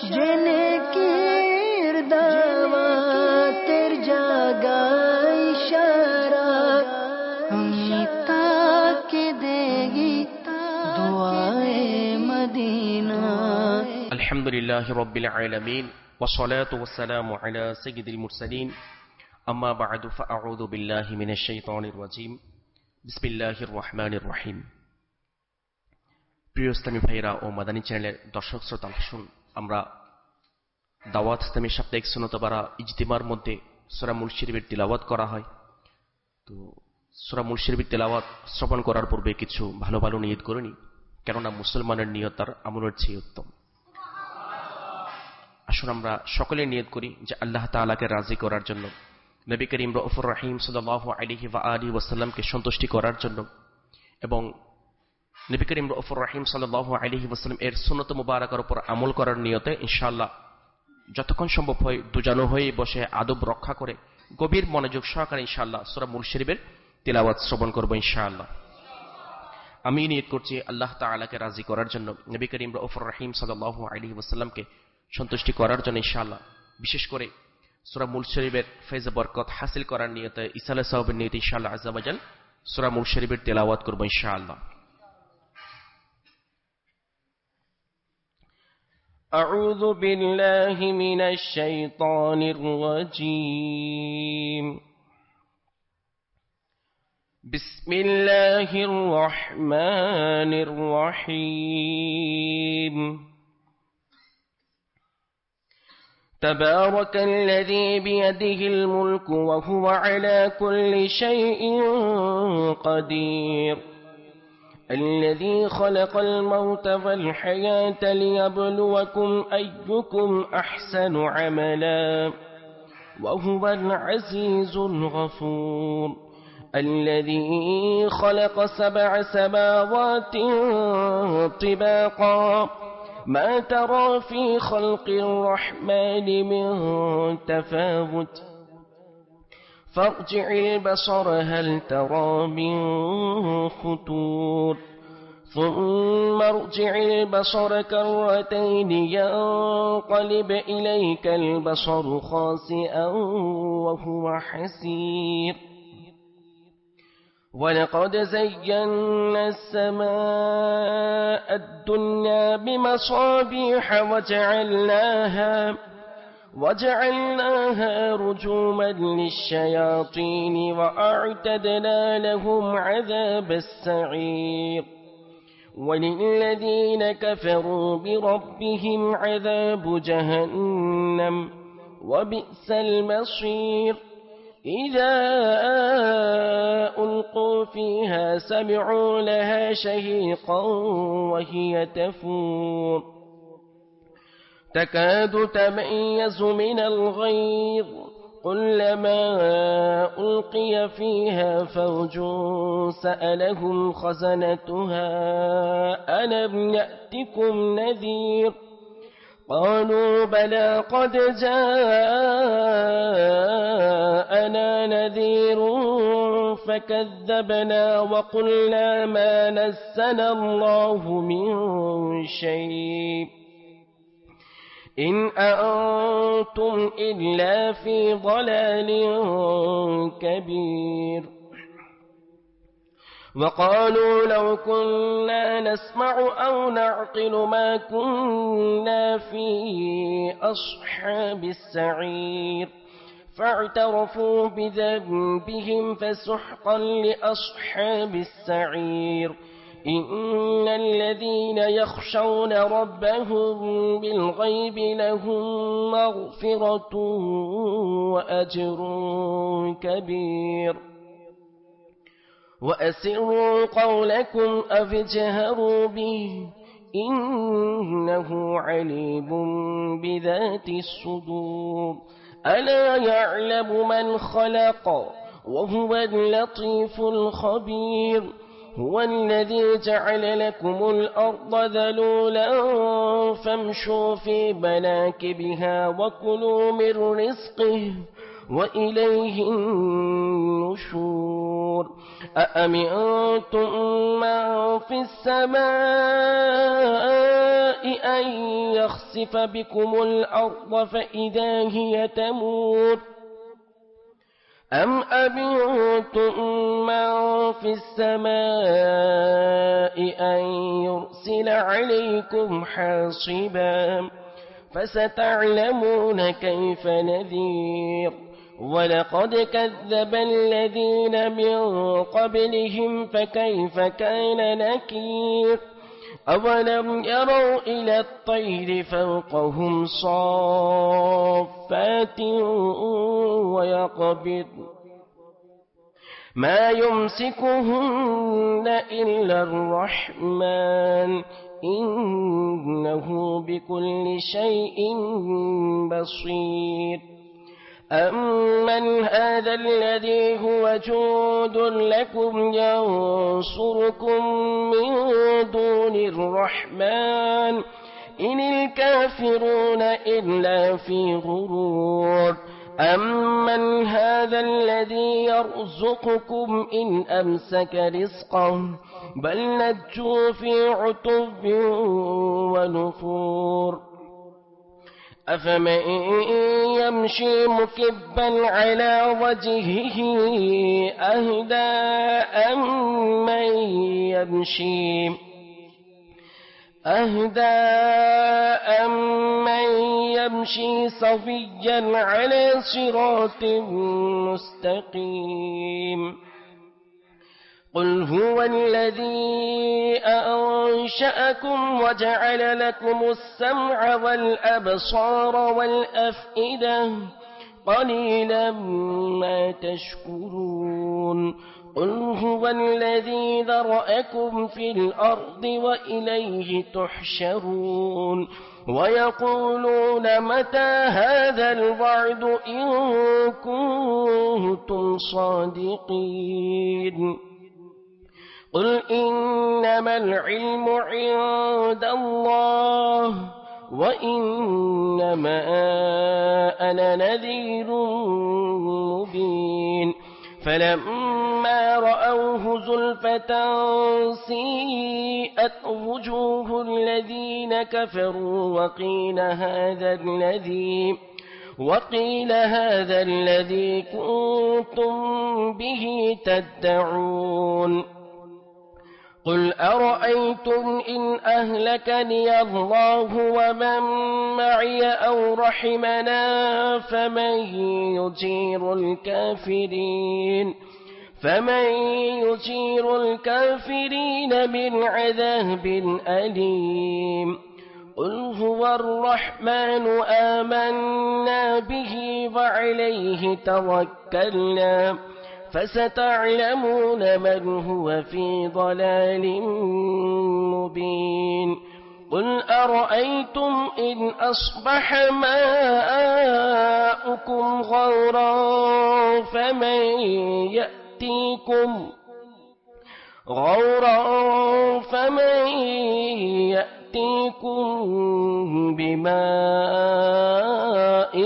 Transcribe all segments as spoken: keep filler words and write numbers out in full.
জেনে কির দাওয়াতের জাগা ইশারা আমি তাকে দেগি দুআয়ে মদিনা। আলহামদুলিল্লাহি রাব্বিল আলামিন والصلاة والسلام على سيد المرسلين أما بعد فأعوذ بالله من الشيطان الرجيم بسم الله الرحمن الرحيم। প্রিয় ইসলামী ভাইরা ও মাদানী চ্যানেলের দর্শক শ্রোতা, আসুন আমরা দাওয়াত ইসলামী সাপ্তাহিক সুন্নতবারা ইজতিমার মধ্যে সূরা মুল শরীফের তিলাওয়াত করা হয়। তো সূরা মুল শরীফের তিলাওয়াত শ্রবণ করার পূর্বে কিছু ভালো ভালো নিয়ত করে নিই, কেননা মুসলমানের নিয়ত তার আমলের চেয়ে উত্তম। আসুন আমরা সকলে নিয়ত করি যে আল্লাহ তাআলাকে রাজি করার জন্য, নবী করিম রউফুর রহিম সাল্লাল্লাহু আলাইহি ওয়া আলিহি ওয়াসাল্লামকে সন্তুষ্টি করার জন্য এবং নবী করিম রউফুর রহিম সাল্লাল্লাহু আলাইহি ওয়াসাল্লাম এর সুন্নত মুবারাকার উপর আমল করার নিয়তে ইনশাআল্লাহ যতক্ষণ সম্ভব হয় দুজানো হয়ে বসে আদব রক্ষা করে গভীর মনোযোগ সহকারে ইনশাআল্লাহ সূরা মুল শরীফের তিলাওয়াত শ্রবণ করব ইনশাআল্লাহ। আমি নিয়ত করছি আল্লাহ তাআলাকে রাজি করার জন্য, নবী করিম রউফুর রহিম সাল্লাল্লাহু আলাইহি ওয়াসাল্লামকে সন্তুষ্টি করার জন্য ইনশাআল্লাহ, বিশেষ করে সূরা মুল শরীফের ফয়জ বরকত হাসিল করার নিয়তে ইসালে সওয়াবের নিয়তে ইনশাআল্লাহ আযজা ওয়া জাল সূরা মুল শরীফের তেলাওয়াত করব ইনশাআল্লাহ। আউযু বিল্লাহি মিনাশ শাইতানির রাজীম। বিসমিল্লাহির রহমানির রহিম। تبارك الذي بيده الملك وهو على كل شيء قدير الذي خلق الموت والحياة ليبلوكم أيكم أحسن عملا وهو العزيز الغفور الذي خلق سبع سماوات طباقا ما ترى في خلق الرحمن من تفاوت فارجع البصر هل ترى من فطور ثم ارجع البصر كرتين ينقلب إليك البصر خاسئا وهو حسير ولقد زينا السماء الدنيا بمصابيح وجعلناها وجعلناها رجوما للشياطين وأعتدنا لهم عذاب السعير وللذين كفروا بربهم عذاب جهنم وبئس المصير إذا ألقوا فيها سمعوا لها شهيقا وهي تفور تكاد تميز من الغيظ كلما ألقي فيها فوج سألهم خزنتها ألم يأتكم نذير قالوا بلى قد جاءنا نذير فكذبنا وقلنا ما نزل الله من شيء إن أنتم إلا في ضلال كبير وقالوا لو كنا نسمع أو نعقل ما كنا في أصحاب السعير فاعترفوا بذنبهم فسحقا لأصحاب السعير إن الذين يخشون ربهم بالغيب لهم مغفرة وأجر كبير وأسروا قولكم أو اجهروا به إنه عليم بذات الصدور ألا يعلم من خلق وهو اللطيف الخبير هو الذي جعل لكم الأرض ذلولا فامشوا في مناكبها وكلوا من رزقه وإليه النشور أأمنتم من في السماء أن يخسف بكم الأرض فإذا هي تمور أم أمنتم من في السماء أن يرسل عليكم حاصبا فستعلمون كيف نذير ولقد كذب الذين من قبلهم فكيف كان نكير أولم يروا إلى الطير فوقهم صافات ويقبض ما يمسكهن إلا الرحمن إنه بكل شيء بصير أمن هذا الذي هو جند لكم ينصركم من دون الرحمن إن الكافرون إلا في غرور أمن هذا الذي يرزقكم إن أمسك رزقه بل لجوا في عتب ونفور أفمن يمشي مكبا على وجهه أهدى أمن يمشي أهدى أمن يمشي صفيا على صراط مستقيم قل هو الذي أنشأكم وجعل لكم السمع والأبصار والأفئدة قليلا ما تشكرون قل هو الذي ذرأكم في الأرض وإليه تحشرون ويقولون متى هذا الوعد إن كنتم صادقين قل إنما العلم عند الله وإنما أنا نذير مبين فلما رأوه زلفة سيئت وجوه الذين كفروا وقيل هذا الذي وقيل هذا الذي كنتم به تدعون قل أرأيتم إن أهلكني الله ومن معي أو رحمنا فمن يجير الكافرين فمن يجير الكافرين من عذاب أليم قل هو الرحمن آمنا به وعليه توكلنا فستعلمون من هو في ضلال مبين قل أرأيتم إن أصبح ماؤكم غورا فمن يأتيكم غورا فمن يأتيكم بماء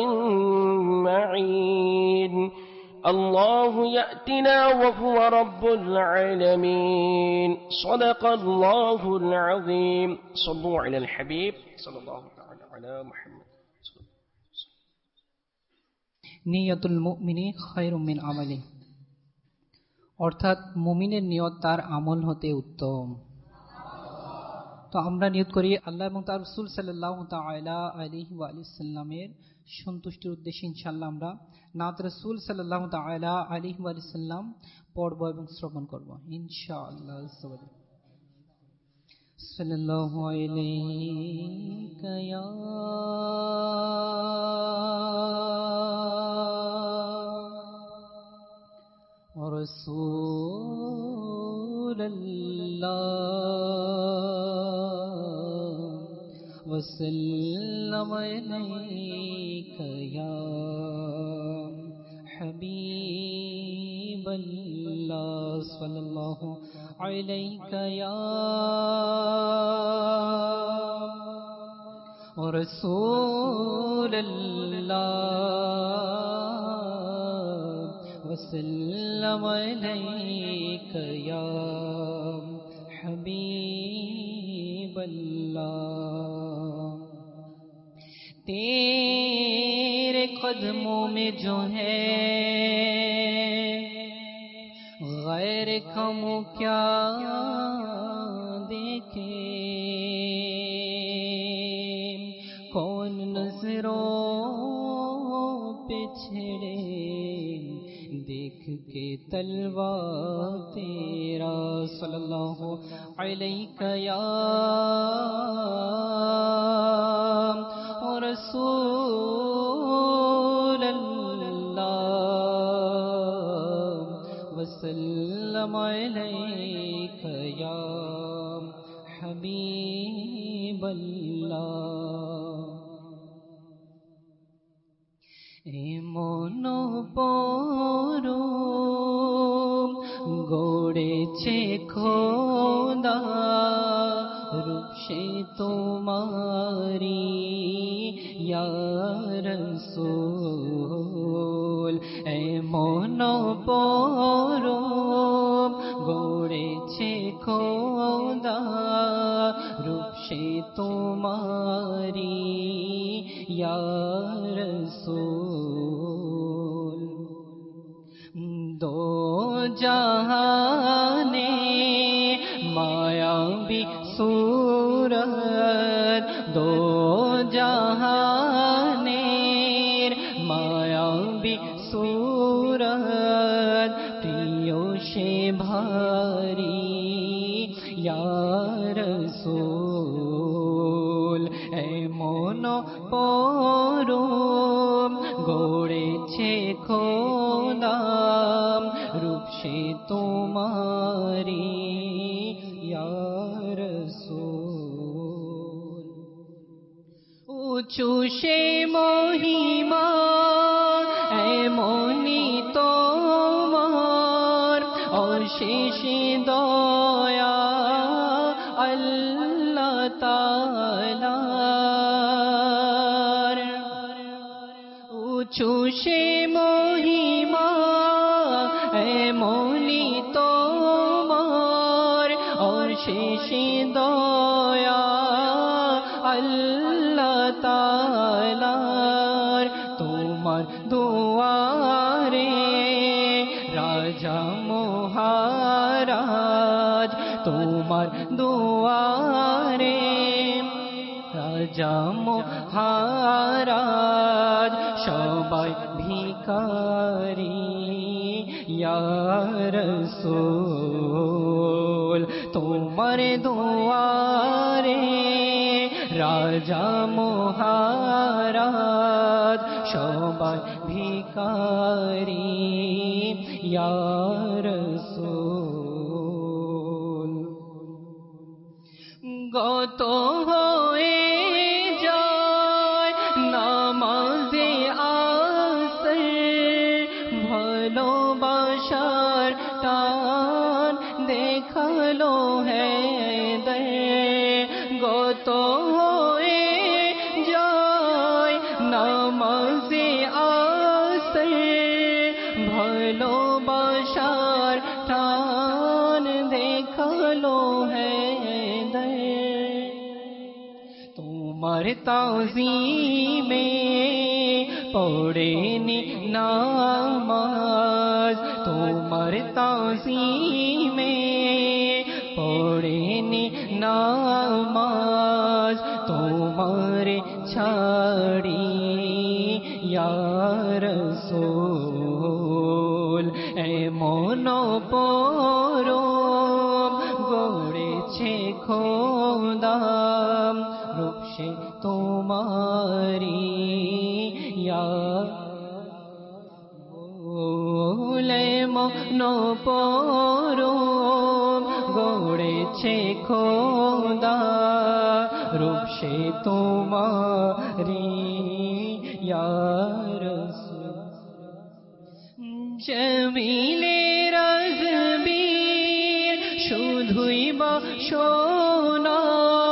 معين الله يأتنا وهو رب العالمين صدق الله العظيم صلوا على الحبيب صلى الله على محمد নিয়তুল মুমিনি খায়রুম মিন আমালি, অর্থাৎ মুমিনের নিয়ত তার আমল হতে উত্তম। তো আমরা নিয়ত করি আল্লাহ এবং তার রাসূল সাল্লাল্লাহু তাআলা আলাইহি ওয়া সাল্লামের সন্তুষ্টির উদ্দেশ্যে ইনশাআল্লাহ আমরা নাত রাসূল সাল্লাল্লাহু তাআলা আলাইহি ওয়া সাল্লাম পড়ব এবং শ্রবণ করব ইনশাআল্লাহ। সাল্লাল্লাহু আলাইকা ইয়া রাসূলুল্লাহ ওয়া সাল্লাম আলাইকা ইয়া হাবিবাল্লাহ সাল্লাল্লাহু আলাইকা ইয়া রাসূলুল্লাহ वसल्लम अलैका या हबीबल्लाह। तेरे कदमों में जो है गैर कमो क्या देखे, कौन नजरों पे छेड़े देख के तलवा तेरा। सल्लल्लाहु अलैका या रसूल अल्लाह वसल्लम अलैका या हबीब अल्लाह। এমন পরম গড়েছে খোদা রূপ সে তোমারি ইয়া রাসূল। এমন পরম গড়েছে খোদা রূপ সে তোমারি ইয়া রাসূল। দো জাহানে মায়াবী सूरत, दो जहानेर मायाबी सूरत प्रिय से भारी या रसूल। एमन परम गড়েছে খোদা रूप से तुम्हारी या रसूल। উঁচু সে মহিমা এমনি তোমার অশেষ দয়া আল্লাহ তাআলার। উঁচু সে মহিমা এমনি তোমার অশেষ দয়া আল্লাহ তাআলার। তোমার দুয়ারে রাজা মহারাজ, তোমার দুয়ারে রাজা মহারাজ সবাই ভিখারি ইয়া রাসূল। তোমার দুয়ারে রাজা মহারাজ সবাই ভিখারি ইয়া রাসূল। গত হয়ে যায় নামাজে আসর, ভালোবাসার টান দেখালো হায়দার। গত হয়ে যায় নামাজে আসর, ভালোবাসার টান দেখালো হায়দার। তোমার তাজিমে পড়েনি নামাজ, তোমার তাজিমে পড়েনি নামাজ, তোমার ছাড়ি ইয়া রাসূল। এমন পরম গড়েছে খোদা রূপ সে তোমারি ইয়া এমন পরম গড়েছে খোদা রূপ সে তোমারি ইয়া রাসূল। জমিলে রাজবীর শুধুই বা শোনা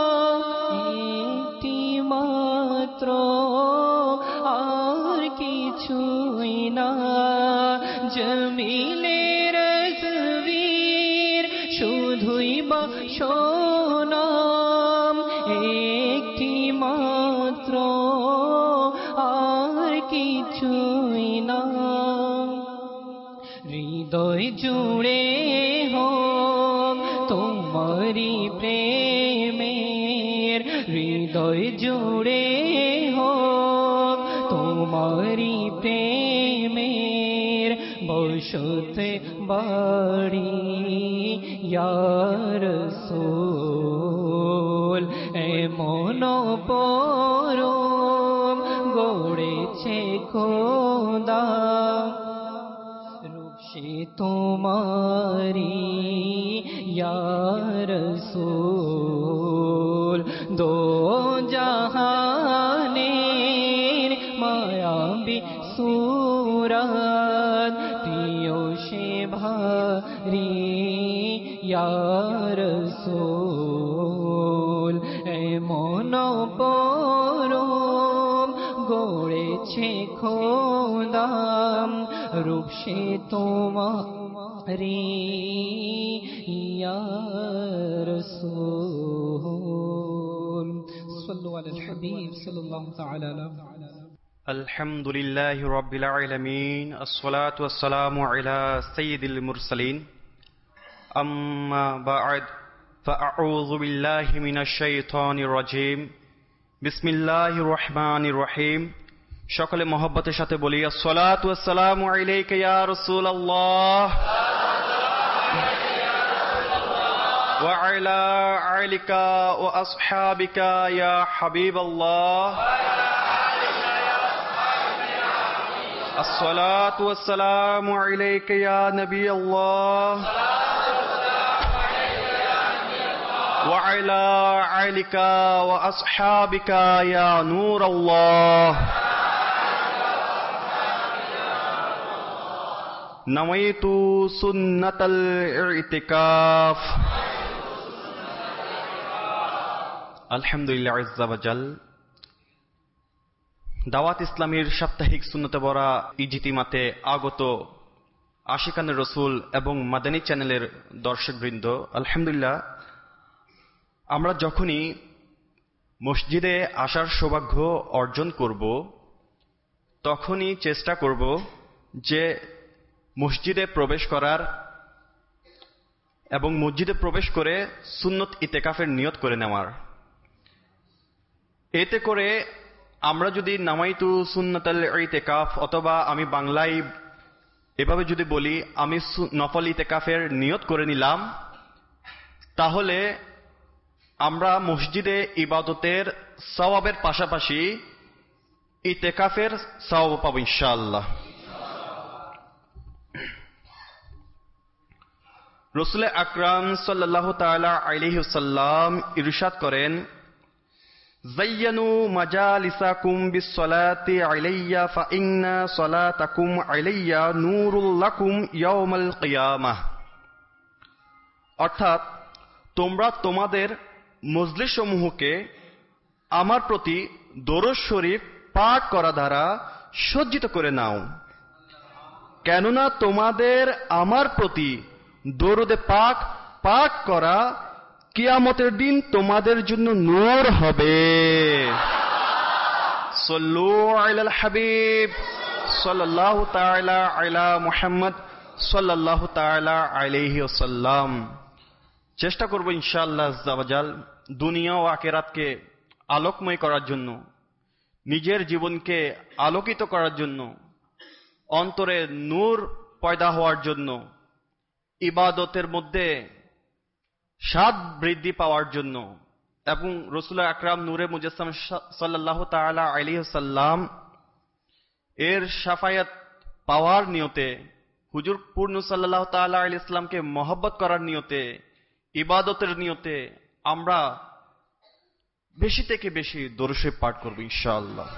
একটি মাত্র আর কিছুই না। জমিলের তসবির শুধুই বা শোনাম একটি মাত্র আর কিছুই না হৃদয় জুড়ে হোক তোমারি প্রেমের হৃদয় জুড়ে হোক তোমারি প্রেমের বসতে বাড়ি ইয়া রাসূল এমন পরম গড়েছে খোদা রূপসে তোমারি ইয়া রাসূল দো জাহানের মায়াবী সূরত পিয়সে ভারি ইয়া রাসূল এমন পরম গড়েছে খোদা রূপসে তোমারি ইয়া রাসূল সাল্লু আলাল হাবিব সাল্লাল্লাহু তাআলা আলাইহি আলহামদুলিল্লাহি রাব্বিল আলামিন আসসালাতু ওয়াসসালামু আলা সাইয়্যিদিল মুরসালিন আম্মা বা'দ ফাআউযু বিল্লাহি মিনাশ শাইতানির রাজীম বিসমিল্লাহির রহমানির রহিম সকলে মহব্বতের সাথে বলি আসসালাতু ওয়াসসালামু আলাইকা ইয়া রাসূলুল্লাহ ওয়া আলা আলিকা ওয়া আসহাবিকা ইয়া হাবিবাল্লাহ الصلاة والسلام عليك يا نبي الله وعلى آلك وأصحابك يا نور الله نويت سنة الاعتكاف الحمد لله عز وجل দাওয়াত ইসলামের সাপ্তাহিক সুন্নতে ভরা ইজতিমাতে আগত আশিকানে রসুল এবং মাদানী চ্যানেলের দর্শকবৃন্দ, আলহামদুলিল্লাহ, আমরা যখনই মসজিদে আসার সৌভাগ্য অর্জন করব তখনই চেষ্টা করব যে মসজিদে প্রবেশ করার এবং মসজিদে প্রবেশ করে সুন্নত ইতেকাফের নিয়ত করে নেওয়ার। এতে করে আমরা যদি নামাইতু সুন্নাতাল ইতেকাফ অথবা আমি বাংলায় এভাবে যদি বলি আমি নফল ইতেকাফের নিয়ত করে নিলাম, তাহলে আমরা মসজিদে ইবাদতের সওয়াবের পাশাপাশি ইতেকাফের সওয়াব পাবো ইনশাআল্লাহ। রাসূল আকরাম সাল্লাল্লাহু তাআলা আলাইহি ওয়াসাল্লাম ইরশাদ করেন, زينوا مجالسكم بالصلاة علي فإن صلاتكم علي نور لكم يوم القيامة। অর্থাৎ তোমরা তোমাদের মজলিসসমূহকে আমার প্রতি দরুদ শরীফ পাঠ করা দ্বারা সজ্জিত করে নাও, কেননা তোমাদের আমার প্রতি দরুদে পাক পাঠ করা কিয়ামতের দিন তোমাদের জন্য নূর হবে। সাল্লু আলাল হাবিব সাল্লাল্লাহু তাআলা আলা মুহাম্মদ সাল্লাল্লাহু তাআলা আলাইহি ওয়াসাল্লাম। চেষ্টা করব ইনশাআল্লাহ আজ্জা ওয়া জাল দুনিয়া ও আখিরাতকে আলোকময় করার জন্য, নিজের জীবনকে আলোকিত করার জন্য, অন্তরে নূর পয়দা হওয়ার জন্য, ইবাদতের মধ্যে স্বাদ বৃদ্ধি পাওয়ার জন্য এবং রাসূল আকরাম নূরে মুজাসসাম সাল্লাল্লাহু তাআলা আলাইহি ওয়াসাল্লাম এর শাফায়াত পাওয়ার নিয়তে, হুজুর পূর্ণ সাল্লাল্লাহু তাআলা আলাইহি ওয়াসাল্লামকে মহব্বত করার নিয়তে, ইবাদতের নিয়তে আমরা বেশি থেকে বেশি দরুদ শরীফ পাঠ করব ইনশাআল্লাহ।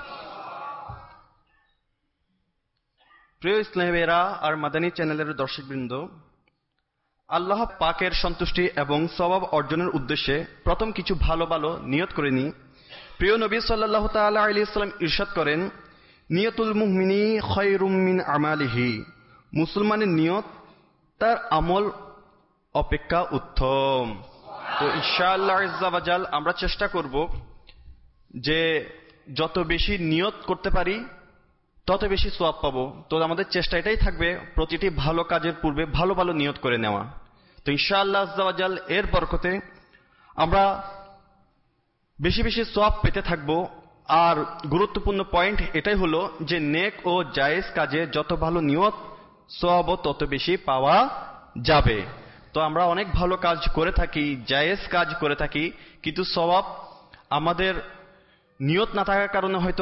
প্রিয় ইসলামেরা আর মাদানী চ্যানেলের দর্শকবৃন্দ, আল্লাহ পাকের সন্তুষ্টি এবং সওয়াব অর্জনের উদ্দেশ্যে প্রথম কিছু ভালো ভালো নিয়ত করে নি। প্রিয় নবী সাল্লাল্লাহু তাআলা আলাইহি ওয়াসাল্লাম ইরশাদ করেন, নিয়তুল মুমিনি খায়রুম মিন আমালিহি, মুসলমানের নিয়ত তার আমল অপেক্ষা উত্তম। তো ইনশাআল্লাহ আজ্জা ওয়া জাল আমরা চেষ্টা করব যে যত বেশি নিয়ত করতে পারি তত বেশি সওয়াব পাবো। তো আমাদের চেষ্টা এটাই থাকবে প্রতিটি ভালো কাজের পূর্বে ভালো ভালো নিয়ত করে নেওয়া। তো ইনশাআল্লাহ আজ্জা ওয়া জাল এর বরকতে আমরা বেশি বেশি সওয়াব পেতে থাকবো। আর গুরুত্বপূর্ণ পয়েন্ট এটাই হলো যে নেক ও জায়েজ কাজে যত ভালো নিয়ত সওয়াবও তত বেশি পাওয়া যাবে। তো আমরা অনেক ভালো কাজ করে থাকি, জায়েজ কাজ করে থাকি, কিন্তু সওয়াব আমাদের নিয়ত না থাকার কারণে হয়তো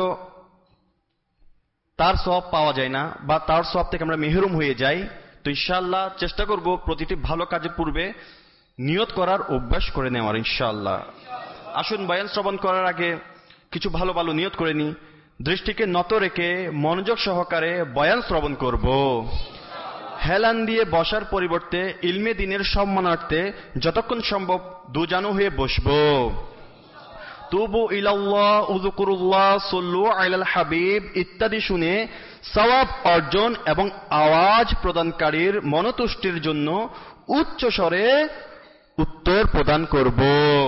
তার সওয়াব পাওয়া যায় না বা তার সওয়াব থেকে আমরা মেহরুম হয়ে যাই। তো ইনশাআল্লাহ চেষ্টা করব প্রতিটি ভালো কাজের পূর্বে নিয়ত করার অভ্যাস করে নেওয়ার ইনশাআল্লাহ। আসুন বয়ান শ্রবণ করার আগে কিছু ভালো ভালো নিয়ত করে নিই। দৃষ্টিকে নত রেখে মনোযোগ সহকারে বয়ান শ্রবণ করব। হেলান দিয়ে বসার পরিবর্তে ইলমে দ্বীনের সম্মানার্থে যতক্ষণ সম্ভব দুজানু হয়ে বসব। তুবু ইলাল্লাহ উযকুরুল্লাহ সাল্লু আলাল হাবিব ইত্যাদি শুনে সওয়াব অর্জন এবং আওয়াজ প্রদানকারীর মনোতুষ্টির জন্য উচ্চ স্বরে উত্তর প্রদান করব।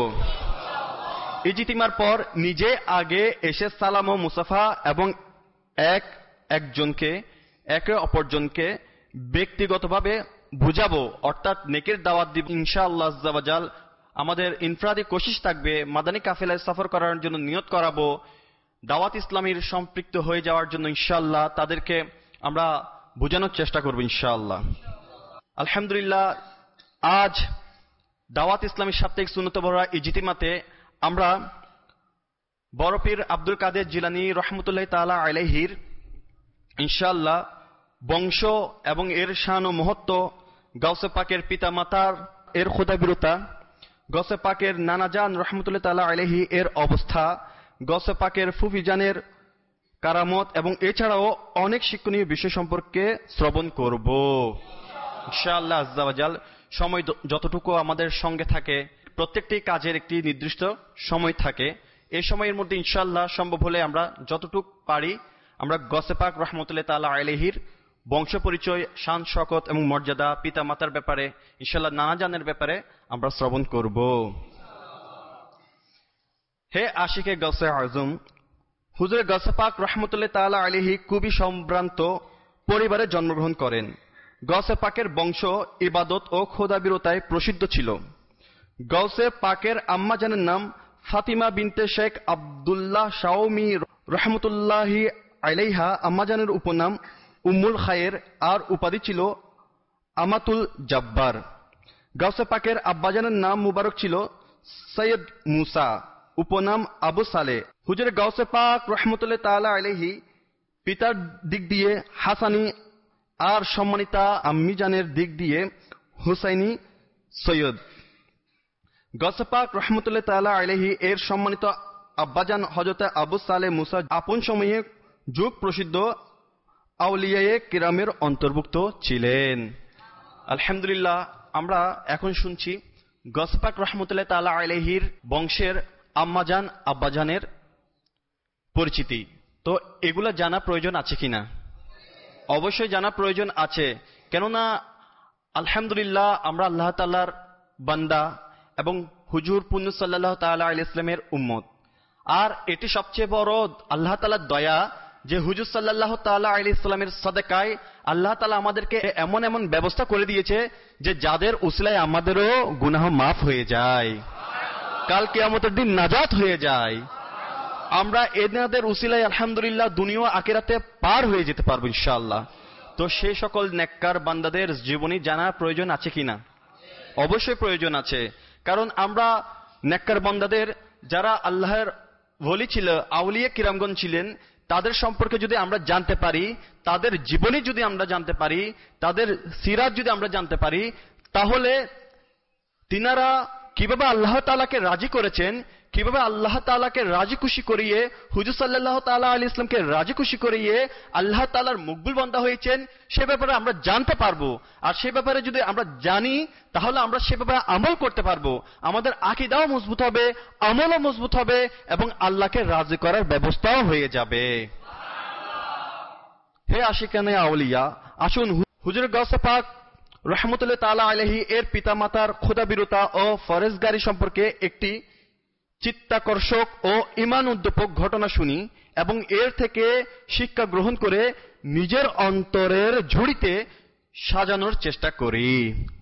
ইজতিমার পর নিজে আগে এসে সালাম ও মুসাফা এবং এক একজনকে একে অপরজনকে ব্যক্তিগতভাবে বুঝাবো, অর্থাৎ নেকের দাওয়াত দিব ইনশাআল্লাহ আজ্জা ওয়া জাল। আমাদের ইনফরাদি কোশিশ থাকবে মাদানী কাফেলায় সফর করার জন্য নিয়ত করাবো, দাওয়াত ইসলামীর সম্পৃক্ত হয়ে যাওয়ার জন্য ইনশাআল্লাহ তাদেরকে আমরা বোঝানোর চেষ্টা করব ইনশাআল্লাহ। আলহামদুলিল্লাহ, আজ দাওয়াত ইসলামীর সাপ্তাহিক সুন্নত ভরা ইজতিমাতে আমরা বড় পীর আব্দুল কাদের জিলানী রহমতুল্লাহ তাআলা আলাইহির ইনশাআল্লাহ বংশ এবং এর শান ও মহত্ব, গাউসে পাকের পিতা মাতার এর খোদাবিরতা, গাউসে পাকের নানাজান রহমতুল্লাহ তাআলা আলাইহি এর অবস্থা, গাউসে পাকের ফুফিজানের কারামত এবং এছাড়াও অনেক শিক্ষণীয় বিষয় সম্পর্কে শ্রবণ করব ইনশাআল্লাহ আজ্জা ওয়া জাল। সময় যতটুকু আমাদের সঙ্গে থাকে, প্রত্যেকটি কাজের একটি নির্দিষ্ট সময় থাকে, এই সময়ের মধ্যে ইনশাআল্লাহ সম্ভব হলে আমরা যতটুকু পারি আমরা গাউসে পাক রহমতুল্লাহ তাআলা আলাইহির বংশ পরিচয়, শান শকত এবং মর্যাদা, পিতা মাতার ব্যাপারে, ইনশাআল্লাহ নানাজানের ব্যাপারে আমরা শ্রবণ করব। হে আশিকে গাউসে আজম, হুজুর গাউসে পাক রহমতুল্লাহ তাআলা আলাইহি খুবই সম্ভ্রান্ত পরিবারে জন্মগ্রহণ করেন। গাউসে পাকের বংশ ইবাদত ও খোদাবিরতায় প্রসিদ্ধ ছিল। গাউসে পাকের আম্মা জানের নাম ফাতিমা বিনতে শেখ আব্দুল্লাহ শাওমি রহমতুল্লাহি আলাইহা। আম্মাজানের উপনাম উম্মুল খায়ের আর উপাধি ছিল আমাতুল জাব্বার। গাউসে পাকের আব্বাজানের নাম মুবারক ছিল সৈয়দ মুসা, উপনাম আবু সালে। হুজুর গাউসে পাক রহমতুল্লাহ তাআলা আলাইহি পিতার দিক দিয়ে হাসানি আর সম্মানিতা আম্মিজানের দিক দিয়ে হুসাইনি সৈয়দ। গাউসে পাক রহমতুল্লাহ তাআলা আলাইহি এর সম্মানিত আব্বাজান হযরত আবু সালে মুসা আপন সময়ে যুগ প্রসিদ্ধ আউলিয়ায়ে কিরামের অন্তর্ভুক্ত ছিলেন। আলহামদুলিল্লাহ, আমরা এখন শুনছি গাউসে পাক রহমতুল্লাহ তাআলা আলাইহির বংশের আম্মাজান আব্বাজানের পরিচিতি। তো এগুলা জানা প্রয়োজন আছে কিনা? অবশ্যই জানা প্রয়োজন আছে, কেননা আলহামদুলিল্লাহ আমরা আল্লাহ তাআলার বান্দা এবং হুজুর পুণ্য সাল্লাল্লাহু তাআলা আলাইহি ইসলামের উম্মত। আর এটি সবচেয়ে বড় আল্লাহ তাআলার দয়া যে হুজুর সাল্লাল্লাহু তাআলা আলাইহি ইসলামের সাদাকায় আল্লাহ তাআলা আমাদেরকে এমন এমন ব্যবস্থা করে দিয়েছে যে যাদের উসিলায় আমাদেরও গুনাহ মাফ হয়ে যায়, কাল কিয়ামতের দিন নাজাত হয়ে যায়। আমরা এনাদের উসিলায় আলহামদুলিল্লাহ দুনিয়া আখিরাতে পার হয়ে যেতে পারবো ইনশাআল্লাহ। তো সেই সকল নেককার বান্দাদের জীবনী জানা প্রয়োজন আছে কিনা? অবশ্যই প্রয়োজন আছে, কারণ আমরা নেককার বান্দাদের যারা আল্লাহর ওলি ছিল, আউলিয়া কিরামগণ ছিলেন, তাদের সম্পর্কে যদি আমরা জানতে পারি, তাদের জীবনী যদি আমরা জানতে পারি, তাদের সিরাত যদি আমরা জানতে পারি, তাহলে তিনারা কিভাবে আল্লাহ তাআলাকে রাজি করেছেন, কিভাবে আল্লাহ তাআলাকে রাজি খুশি করিয়ে হুজুর সাল্লাল্লাহু তাআলা আলাইহি ইসলামকে রাজি খুশি করিয়ে আল্লাহ তাআলার মকবুল বান্দা হয়েছেন, সে ব্যাপারে আমরা জানতে পারবো। আর সে ব্যাপারে যদি আমরা জানি তাহলে আমরা সে ব্যাপারে আমল করতে পারবো। আমাদের আকীদাও মজবুত হবে, আমলও মজবুত হবে এবং আল্লাহকে রাজি করার ব্যবস্থাও হয়ে যাবে। হে আশিকানে আউলিয়া, আসুন হুজুর গাউসে পাক রহমতুল্লাহ তাআলা আলাইহি এর পিতামাতার খোদাবিরতা ও ফরেজগারি সম্পর্কে একটি চিত্তাকর্ষক ও ঈমান উদ্দীপক ঘটনা শুনি এবং এর থেকে শিক্ষা গ্রহণ করে নিজের অন্তরের ঝুড়িতে সাজানোর চেষ্টা করি।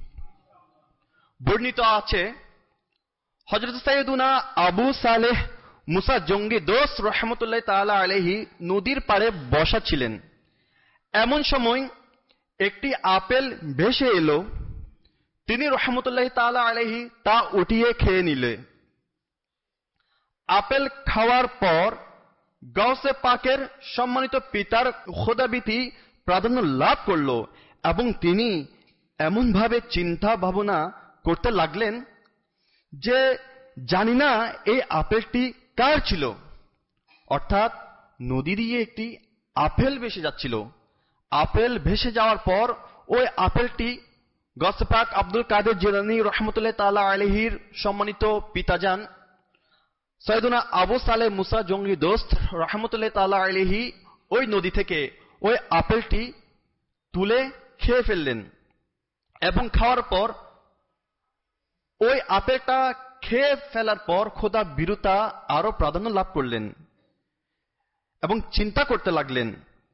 বর্ণিত আছে হযরত সাইয়্যিদুনা আবু সালেহ মুসা জঙ্গি দোস রহমতুল্লাহ তাআলা আলাইহি নদীর পাড়ে বসা ছিলেন। এমন সময় একটি আপেল ভেসে এলো। তিনি রহমতুল্লাহ তাআলা আলাইহি তা উঠিয়ে খেয়ে নিলেন। আপেল খাওয়ার পর গাউসে পাকের সম্মানিত পিতার খোদাবিতি প্রাধান্য লাভ করল এবং তিনি এমনভাবে চিন্তা ভাবনা করতে লাগলেন যে জানি না এই আপেলটি কার ছিল। অর্থাৎ নদী দিয়ে একটি আপেল ভেসে যাচ্ছিল। আপেল ভেসে যাওয়ার পর ওই আপেলটি গাউসে পাক আব্দুল কাদের জিলানী রহমতুল্লাহ তাআলা আলাইহির সম্মানিত পিতাজান সৈয়দনা আবু সালেহ মুসা জঙ্গি দোস্ত রহমতুল্লাহ তাআলা আলাইহি ওই নদী থেকে ওই আপেলটি তুলে খেয়ে ফেললেন এবং খাওয়ার পর ওই আপেলটা খেয়ে ফেলার পর খোদা বিরুতা আরো প্রাধান্য লাভ করলেন এবং চিন্তা করতে লাগলেন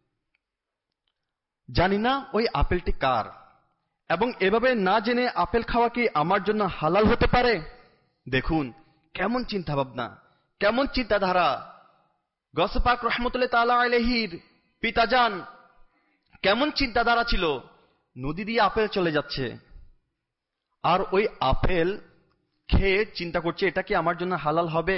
জানি না ওই আপেলটি কার এবং এভাবে না জেনে আপেল খাওয়া কি আমার জন্য হালাল হতে পারে। দেখুন কেমন চিন্তা ভাবনা, কেমন চিন্তাধারা। গাউসে পাক রহমতুল্লাহ তাআলা আলাইহির পিতাজান কেমন চিন্তাধারা ছিল। নদী দিয়ে আপেল চলে যাচ্ছে আর ওই আপেল খেয়ে চিন্তা করছে এটা কি আমার জন্য হালাল হবে।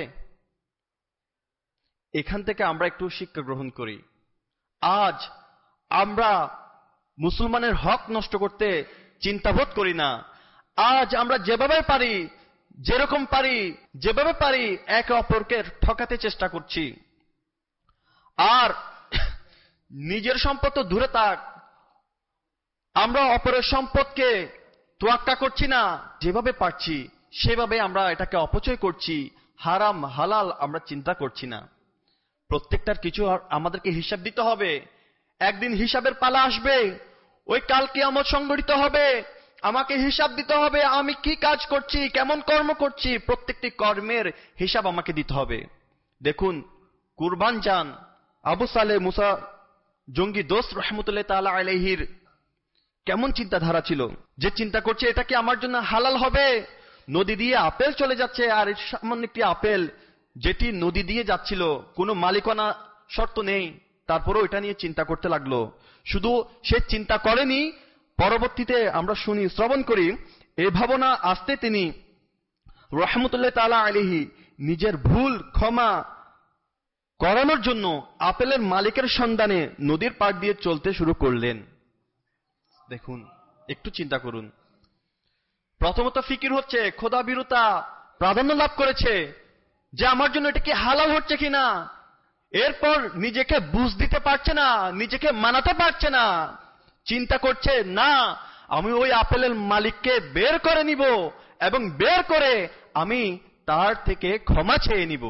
এখান থেকে আমরা একটু শিক্ষা গ্রহণ করি। আজ আমরা মুসলমানের হক নষ্ট করতে চিন্তাবোধ করি না। আজ আমরা যেভাবে পারি, যেরকম পারি, যেভাবে পারি একে অপরকে ঠকাতে চেষ্টা করছি। আর নিজের সম্পদ তো দূরে থাক, আমরা অপরের সম্পদকে তোয়াক্কা করছি না। যেভাবে পারছি সেভাবে আমরা এটাকে অপচয় করছি। হারাম হালাল আমরা চিন্তা করছি না। প্রত্যেকটার কিছু আমাদেরকে হিসাব দিতে হবে। একদিন হিসাবের পালা আসবে। ওই কাল কিয়ামত সংঘটিত হবে। আমাকে হিসাব দিতে হবে আমি কি কাজ করছি, কেমন কর্ম করছি। প্রত্যেকটি কর্মের হিসাব আমাকে দিতে হবে। দেখুন কুরবান জান আবু সালেহ মুসা জঙ্গি দোস্ত রহমতুল্লাহ তাআলা আলাইহির কেমন চিন্তাধারা ছিল, যে চিন্তা করছে এটা কি আমার জন্য হালাল হবে। নদী দিয়ে আপেল চলে যাচ্ছে আর সামান্য একটি আপেল যেটি নদী দিয়ে যাচ্ছিল, কোনো মালিকানা শর্ত নেই, তারপরেও এটা নিয়ে চিন্তা করতে লাগলো। শুধু সে চিন্তা করেনি, পরবর্তীতে আমরা শুনি শ্রবণ করি এই ভাবনা আসতে তিনি রহমতুল্লাহ তাআলা আলাইহি নিজের ভুল ক্ষমা করানোর জন্য আপেলের মালিকের সন্ধানে নদীর পাড় দিয়ে চলতে শুরু করলেন। দেখুন একটু চিন্তা করুন। প্রথমত ফিকির হচ্ছে, খোদা বিরুতা প্রাধান্য লাভ করেছে যে আমার জন্য এটা কি হালাল হচ্ছে কিনা। এরপর নিজেকে বুঝ দিতে পারছে না, নিজেকে মানাতে পারছে না। চিন্তা করছে না আমি ওই আপেলের মালিককে বের করে নিব এবং বের করে আমি তার থেকে ক্ষমা চেয়ে নিব।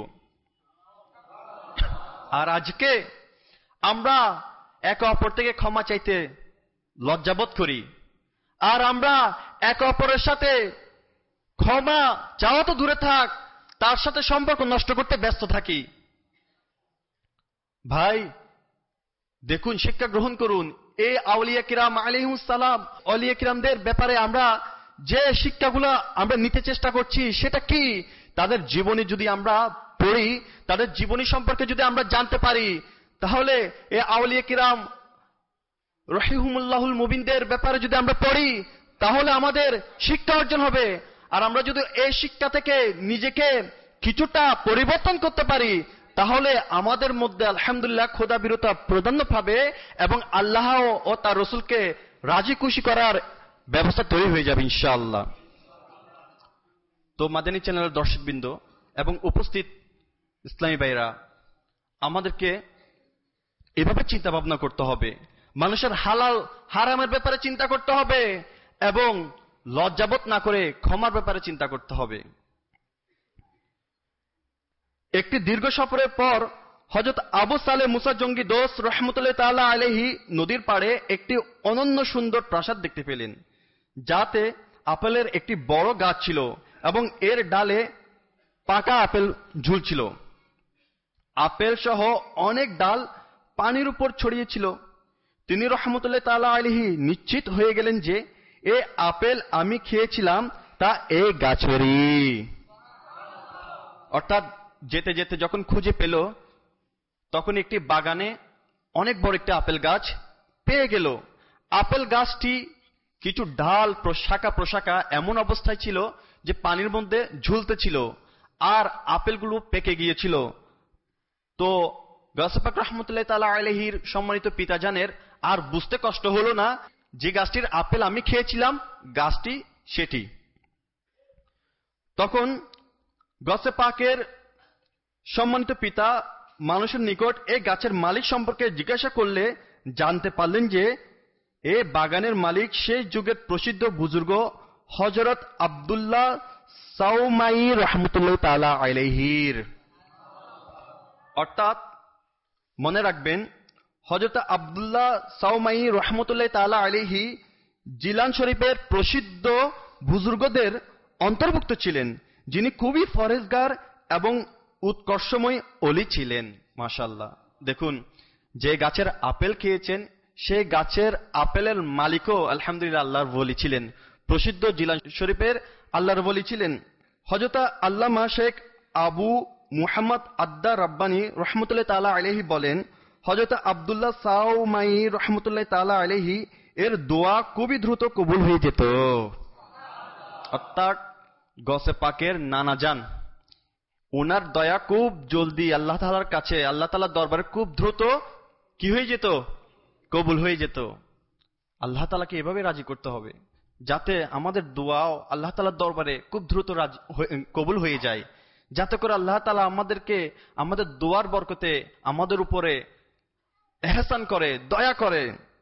আর আজকে আমরা একে অপর থেকে ক্ষমা চাইতে লজ্জাবোধ করি। আর আমরা একে অপরের সাথে ক্ষমা চাওয়া তো দূরে থাক, তার সাথে সম্পর্ক নষ্ট করতে ব্যস্ত থাকি। ভাই দেখুন, শিক্ষা গ্রহণ করুন। এই আউলিয়া কিরাম আলাইহিস সালাম, আউলিয়া কিরামদের ব্যাপারে আমরা যে শিক্ষাগুলো আমরা নিতে চেষ্টা করছি সেটা কি? তাদের জীবনী যদি আমরা পড়ি, তাদের জীবনী সম্পর্কে যদি আমরা জানতে পারি, তাহলে এই আউলিয়া কিরাম রহিমুল্লাহুল মুবিনদের ব্যাপারে যদি আমরা পড়ি, তাহলে আমাদের শিক্ষা অর্জন হবে। আর আমরা যদি এই শিক্ষা থেকে নিজেকে কিছুটা পরিবর্তন করতে পারি, তাহলে আমাদের মধ্যে আলহামদুলিল্লাহ খোদা বিরতা প্রাধান্য পাবে এবং আল্লাহ ও তার রসুলকে রাজি খুশি করার ব্যবস্থা তৈরি হয়ে যাবে ইনশাআল্লাহ। তো মাদানী চ্যানেলের দর্শকবৃন্দ এবং উপস্থিত ইসলামী ভাইরা, আমাদেরকে এভাবে চিন্তা ভাবনা করতে হবে। মানুষের হালাল হারামের ব্যাপারে চিন্তা করতে হবে এবং লজ্জাবোধ না করে ক্ষমার ব্যাপারে চিন্তা করতে হবে। একটি দীর্ঘ সফরের পর হযরত আবু সালেহ মুসা জঙ্গি দোস রহমতুল্লাহ তাআলা আলাইহি নদীর পাড়ে একটি অনন্য সুন্দর প্রাসাদ দেখতে পেলেন, যাতে আপেলের একটি বড় গাছ ছিল এবং এর ডালে পাকা আপেল ঝুলছিল। আপেল সহ অনেক ডাল পানির উপর ছড়িয়েছিল। তিনি রহমতুল্লাহ তাআলা আলাইহি নিশ্চিত হয়ে গেলেন যে এ আপেল আমি খেয়েছিলাম তা এই গাছেরই। অর্থাৎ যেতে যেতে যখন খুঁজে পেল, তখন একটি বাগানে অনেক বড় একটি আপেল গাছ পেয়ে গেল। আপেল গাছটি কিছু ডাল শাখা প্রশাখা এমন অবস্থায় ছিল যে পানির মধ্যে ঝুলতে ছিল, আর আপেলগুলো পেকে গিয়েছিল। তো গাউসে পাক রহমতুল্লাহ তাআলা আলাইহির সম্মানিত পিতাজানের আর বুঝতে কষ্ট হলো না যে গাছটির আপেল আমি খেয়েছিলাম গাছটি সেটি। তখন গাউসে পাকের সম্মানিত পিতা মানুষের নিকট এই গাছের মালিক সম্পর্কে জিজ্ঞাসা করলে জানতে পারলেন যে এ বাগানের মালিক সেই যুগের প্রসিদ্ধ বুজুর্গ হযরত আব্দুল্লাহ সাউমাই রহমতুল্লাহ তাআলা আলাইহির। অর্থাৎ মনে রাখবেন, হযরত আব্দুল্লাহ সাউমাই রহমতুল্লাহ তাআলা আলাইহি জিলান শরীফের প্রসিদ্ধ বুজুর্গদের অন্তর্ভুক্ত ছিলেন, যিনি খুবই ফরেজগার এবং উৎকর্ষময় ওলি ছিলেন। মাশাআল্লাহ, দেখুন যে গাছের আপেল খেয়েছেন সেই গাছের আপেলের মালিকও আলহামদুলিল্লাহ আল্লাহর ওলি ছিলেন, প্রসিদ্ধ জিলান শরীফের আল্লাহর ওলি ছিলেন। হযরত আল্লামা শেখ আবু মুহাম্মদ আদ্দা রাব্বানী রহমতুল্লাহ তাআলা আলাইহি বলেন, হযরত আব্দুল্লাহ সাউমাই রহমতুল্লাহ তাআলা আলাইহি এর দোয়া খুবই দ্রুত কবুল হয়ে যেত। অর্থাৎ গাউসে পাকের নানা যান, ওনার দয়া খুব জলদি আল্লাহ তাআলার কাছে, আল্লাহ তাআলার দরবারে খুব দ্রুত কি হয়ে যেত? কবুল হয়ে যেত। আল্লাহ তাআলাকে এভাবে রাজি করতে হবে যাতে আমাদের দোয়াও আল্লাহ তাআলার দরবারে খুব দ্রুত রাজি কবুল হয়ে যায়, যাতে করে আল্লাহ তাআলা আমাদেরকে আমাদের দোয়ার বরকতে আমাদের উপরে ইহসান করে, দয়া করে।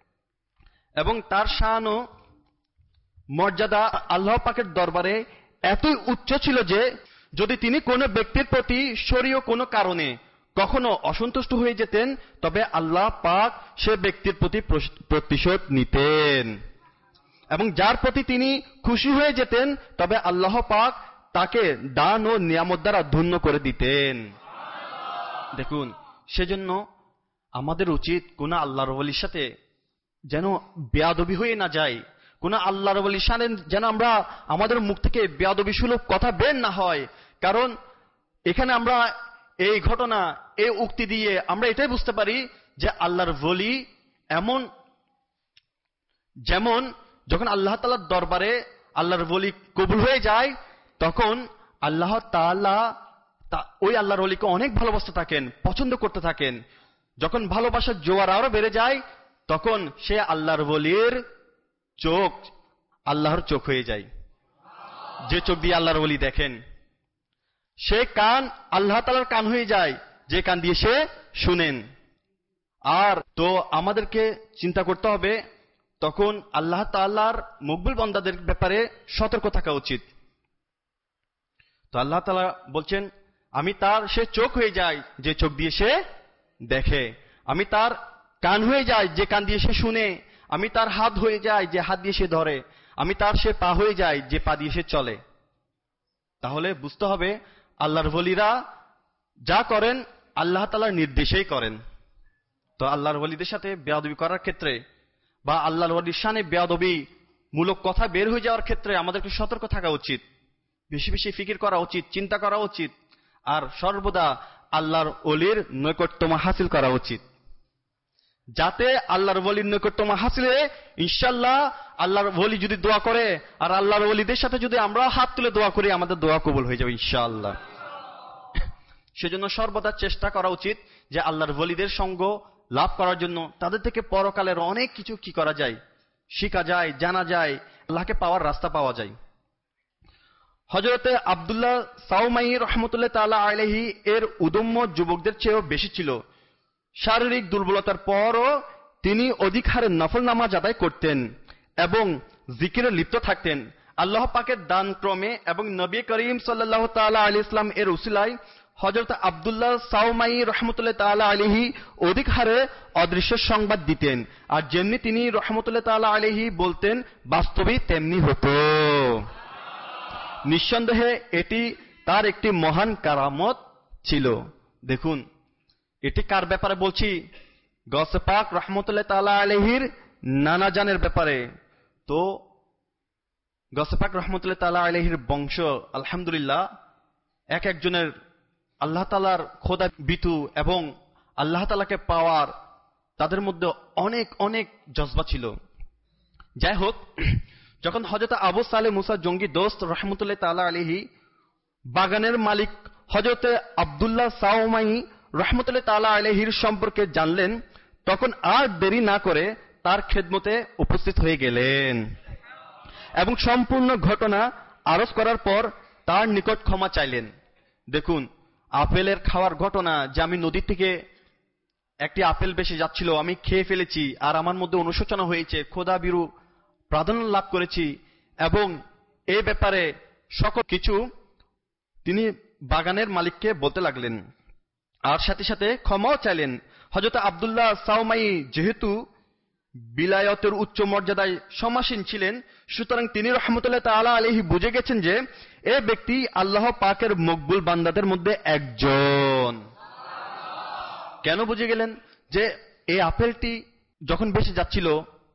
এবং তার শান ও মর্যাদা আল্লাহ পাকের দরবারে এতই উচ্চ ছিল যে যদি তিনি কোনো ব্যক্তির প্রতি শরীয় কোনো কারণে কখনো অসন্তুষ্ট হয়ে যেতেন, তবে আল্লাহ পাক সে ব্যক্তির প্রতি প্রতিশোধ নিতেন, এবং যার প্রতি তিনি খুশি হয়ে যেতেন তবে আল্লাহ পাক তাকে দান ও নিয়ামত দ্বারা ধন্য করে দিতেন। দেখুন, সেজন্য আমাদের উচিত কোন আল্লাহর ওলির সাথে যেন বেয়াদবি হয়ে না যায়, কোন আল্লাহর ওলির সাথে যেন আমরা আমাদের মুখ থেকে বেয়াদবি সুলভ কথা বের না হয়। কারণ এখানে আমরা এই ঘটনা, এই উক্তি দিয়ে আমরা এটাই বুঝতে পারি যে আল্লাহর ওলি এমন, যেমন যখন আল্লাহ তাআলার দরবারে আল্লাহর ওলি কবুল হয়ে যায় তখন আল্লাহ তাআলা ওই আল্লাহর ওলিকে অনেক ভালোবাসতে থাকেন, পছন্দ করতে থাকেন। যখন ভালোবাসার জোয়ার আরো বেড়ে যায় তখন সে আল্লাহর ওলির চোখ আল্লাহর চোখ হয়ে যায়, যে চোখ দিয়ে আল্লাহর ওলি দেখেন। সে কান আল্লাহ তাআলার কান হয়ে যায়, যে কান দিয়ে সে শুনেন। আর তো আমাদেরকে চিন্তা করতে হবে তখন আল্লাহ তাআলার মকবুল বান্দাদের ব্যাপারে সতর্ক থাকা উচিত। তো আল্লাহ তাআলা বলছেন, আমি তার সে চোখ হয়ে যায় যে চোখ দিয়ে সে দেখে, আমি তার কান হয়ে যায় যে কান দিয়ে সে শুনে, আমি তার হাত হয়ে যায় যে হাত দিয়ে সে ধরে, আমি তার সে পা হয়ে যায় যে পা দিয়ে সে চলে। তাহলে বুঝতে হবে আল্লাহর ওলিরা যা করেন আল্লাহ তাআলার নির্দেশেই করেন। তো আল্লাহর ওলিদের সাথে বেয়াদবি করার ক্ষেত্রে বা আল্লাহর ওলির শানে বেয়াদবি মূলক কথা বের হয়ে যাওয়ার ক্ষেত্রে আমাদেরকে সতর্ক থাকা উচিত, বেশি বেশি ফিকির করা উচিত, চিন্তা করা উচিত, আর সর্বদা আল্লাহর ওলির নৈকট্যম হাসিল করা উচিত, যাতে আল্লাহর ওলির নৈকট্যম হাসিলে ইনশাআল্লাহ আল্লাহর ওলি যদি দোয়া করে আর আল্লাহর ওলিদের সাথে যদি আমরা হাত তুলে দোয়া করি আমাদের দোয়া কবুল হয়ে যাবে ইনশাআল্লাহ। সেজন্য সর্বদা চেষ্টা করা উচিত যে আল্লাহর ওলিদের সঙ্গ লাভ করার জন্য তাদের থেকে পরকালের অনেক কিছু কি করা যায়, শেখা যায়, জানা যায়, আল্লাহকে পাওয়ার রাস্তা পাওয়া যায়। হযরতে আব্দুল্লাহ সাউমাই রহমতুল্লাহ তাআলা আলাইহি এর উদম্য যুবকদের চেয়েও বেশি ছিল। শারীরিক দুর্বলতার পরও তিনি অধিক হারে নফল নামাজ আদায় করতেন এবং জিকিরে লিপ্ত থাকতেন। আল্লাহ পাকের দান ক্রমে এবং নবী করিম সাল্লাল্লাহু তাআলা আলাইহি ইসলাম এর উসিলায় হযরত আব্দুল্লাহ সাওমাই রহমতুল্লাহ তাআলা আলাইহি অধিক হারে অদৃশ্য সংবাদ দিতেন, আর যেমনি তিনি রহমতুল্লাহ তাআলা আলাইহি বলতেন বাস্তবেই তেমনি হতো। নিঃসন্দেহে এটি তার একটি মহান কারামত ছিল। দেখুন, এটি কার ব্যাপারে বলছি? গৌসে পাক রহমতুল্লাহ তাআলা আলাইহির নানা জানের ব্যাপারে। তো গৌসে পাক রহমতুল্লাহ তাআলা আলাইহির বংশ আলহামদুলিল্লাহ এক একজনের আল্লাহ তাআলার খোদা বিতু এবং আল্লাহ তাআলাকে পাওয়ার তাদের মধ্যে অনেক অনেক জজবা ছিল। যাই হোক, যখন হযরত আবু সালেহ মুসা জঙ্গি দোস্ত রহমতুল্লাহ তাআলা আলাইহি বাগানের মালিক হযরত আব্দুল্লাহ সাওমাই রহমতুল্লাহ তাআলা আলাইহির সম্পর্কে জানলেন, তখন আর দেরি না করে তার খেদমতে উপস্থিত হয়ে গেলেন এবং সম্পূর্ণ ঘটনা আরজ করার পর তার নিকট ক্ষমা চাইলেন। দেখুন, আপেলের খাওয়ার ঘটনা, যে আমি নদী থেকে একটি আপেল বেশি যাচ্ছিল, আমি খেয়ে ফেলেছি, আর আমার মধ্যে অনুশোচনা হয়েছে, খোদা বিরু প্রাধান্য লাভ করেছি, এবং এ ব্যাপারে সকল কিছু তিনি বাগানের মালিককে বলতে লাগলেন, আর সাথে সাথে ক্ষমাও চাইলেন। হযরত আব্দুল্লাহ সাওমাই যেহেতু বিলায়তের উচ্চ মর্যাদায় সমাসীন ছিলেন, সুতরাং তিনি রহমতুল্লাহ তাআলা আলাইহি বুঝে গেছেন যে এ ব্যক্তি আল্লাহ পাকের মকবুল বান্দাদের মধ্যে একজন। কেন বুঝে গেলেন? যে এই আপেলটি যখন বেশি যাচ্ছিল,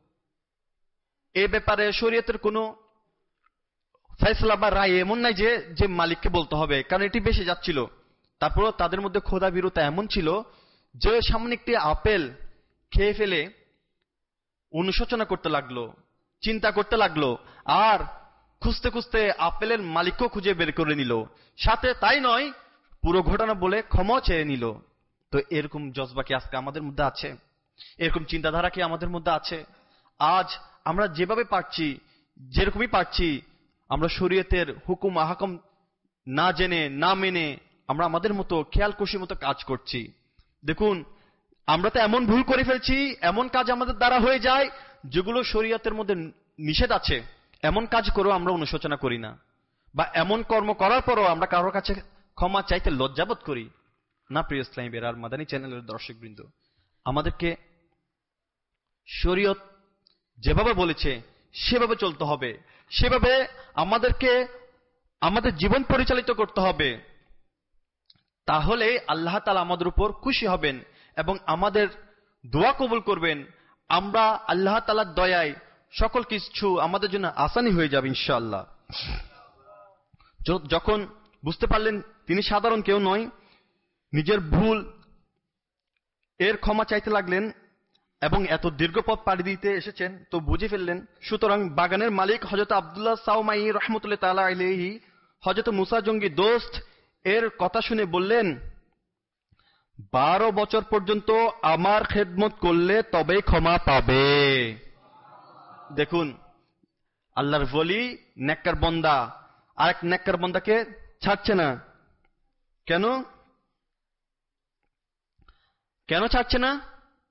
এ ব্যাপারে শরীয়তের কোনো ফয়সালা বা রায় এমন নাই যে যে মালিককে বলতে হবে, কারণ এটি বেশি যাচ্ছিল। তারপরও তাদের মধ্যে খোদা বিরুতা এমন ছিল যে সামনে একটি আপেল খেয়ে ফেলে অনুশোচনা করতে লাগলো, চিন্তা করতে লাগলো, আর খুঁজতে খুঁজতে আপেলের মালিকও খুঁজে বের করে নিল। সাথে তাই নয়, পুরো ঘটনা বলে ক্ষমাও চেয়ে নিল। তো এরকম জজবা কি আজকে আমাদের মধ্যে আছে? এরকম চিন্তাধারা কি আমাদের মধ্যে আছে? আজ আমরা যেভাবে পারছি, যেরকমই পারছি, আমরা শরীয়তের হুকুম আহকাম না জেনে না মেনে আমরা আমাদের মতো খেয়াল খুশির মতো কাজ করছি। দেখুন, আমরা তো এমন ভুল করে ফেলছি, এমন কাজ আমাদের দ্বারা হয়ে যায় যেগুলো শরীয়তের মধ্যে নিষেধ আছে, এমন কাজ করেও আমরা অনুশোচনা করি না, বা এমন কর্ম করার পরও আমরা কারোর কাছে ক্ষমা চাইতে লজ্জাবোধ করি না। প্রিয় ইসলামী বেরার মাদানী চ্যানেলের দর্শকবৃন্দ, আমাদেরকে শরীয়ত যেভাবে বলেছে সেভাবে চলতে হবে, সেভাবে আমাদেরকে আমাদের জীবন পরিচালিত করতে হবে। তাহলে আল্লাহ তাআলা আমাদের উপর খুশি হবেন এবং আমাদের দোয়া কবুল করবেন। আমরা আল্লাহ তাআলার দয়ায় সকল কিছু আমাদের জন্য আসানি হয়ে যাবে ইনশাআল্লাহ। যখন বুঝতে পারলেন তিনি সাধারণ কেউ নয়, নিজের ভুল এর ক্ষমা চাইতে লাগলেন এবং এত দীর্ঘ পথ পাড়ি দিতে এসেছেন, তো বুঝে ফেললেন। সুতরাং বাগানের মালিক হযরত আব্দুল্লাহ সাওমাই রহমতুল্লাহ তাআলা আলাইহি হযরত মুসা জঙ্গি দোস্ত এর কথা শুনে বললেন, বারো বছর পর্যন্ত আমার খেদমত করলে তবেই ক্ষমা পাবে। দেখুন, আল্লাহর ওলি নেককার বান্দা আরেক নেককার বান্দাকে ছাড়ছে না। কেন কেন ছাড়ছে না?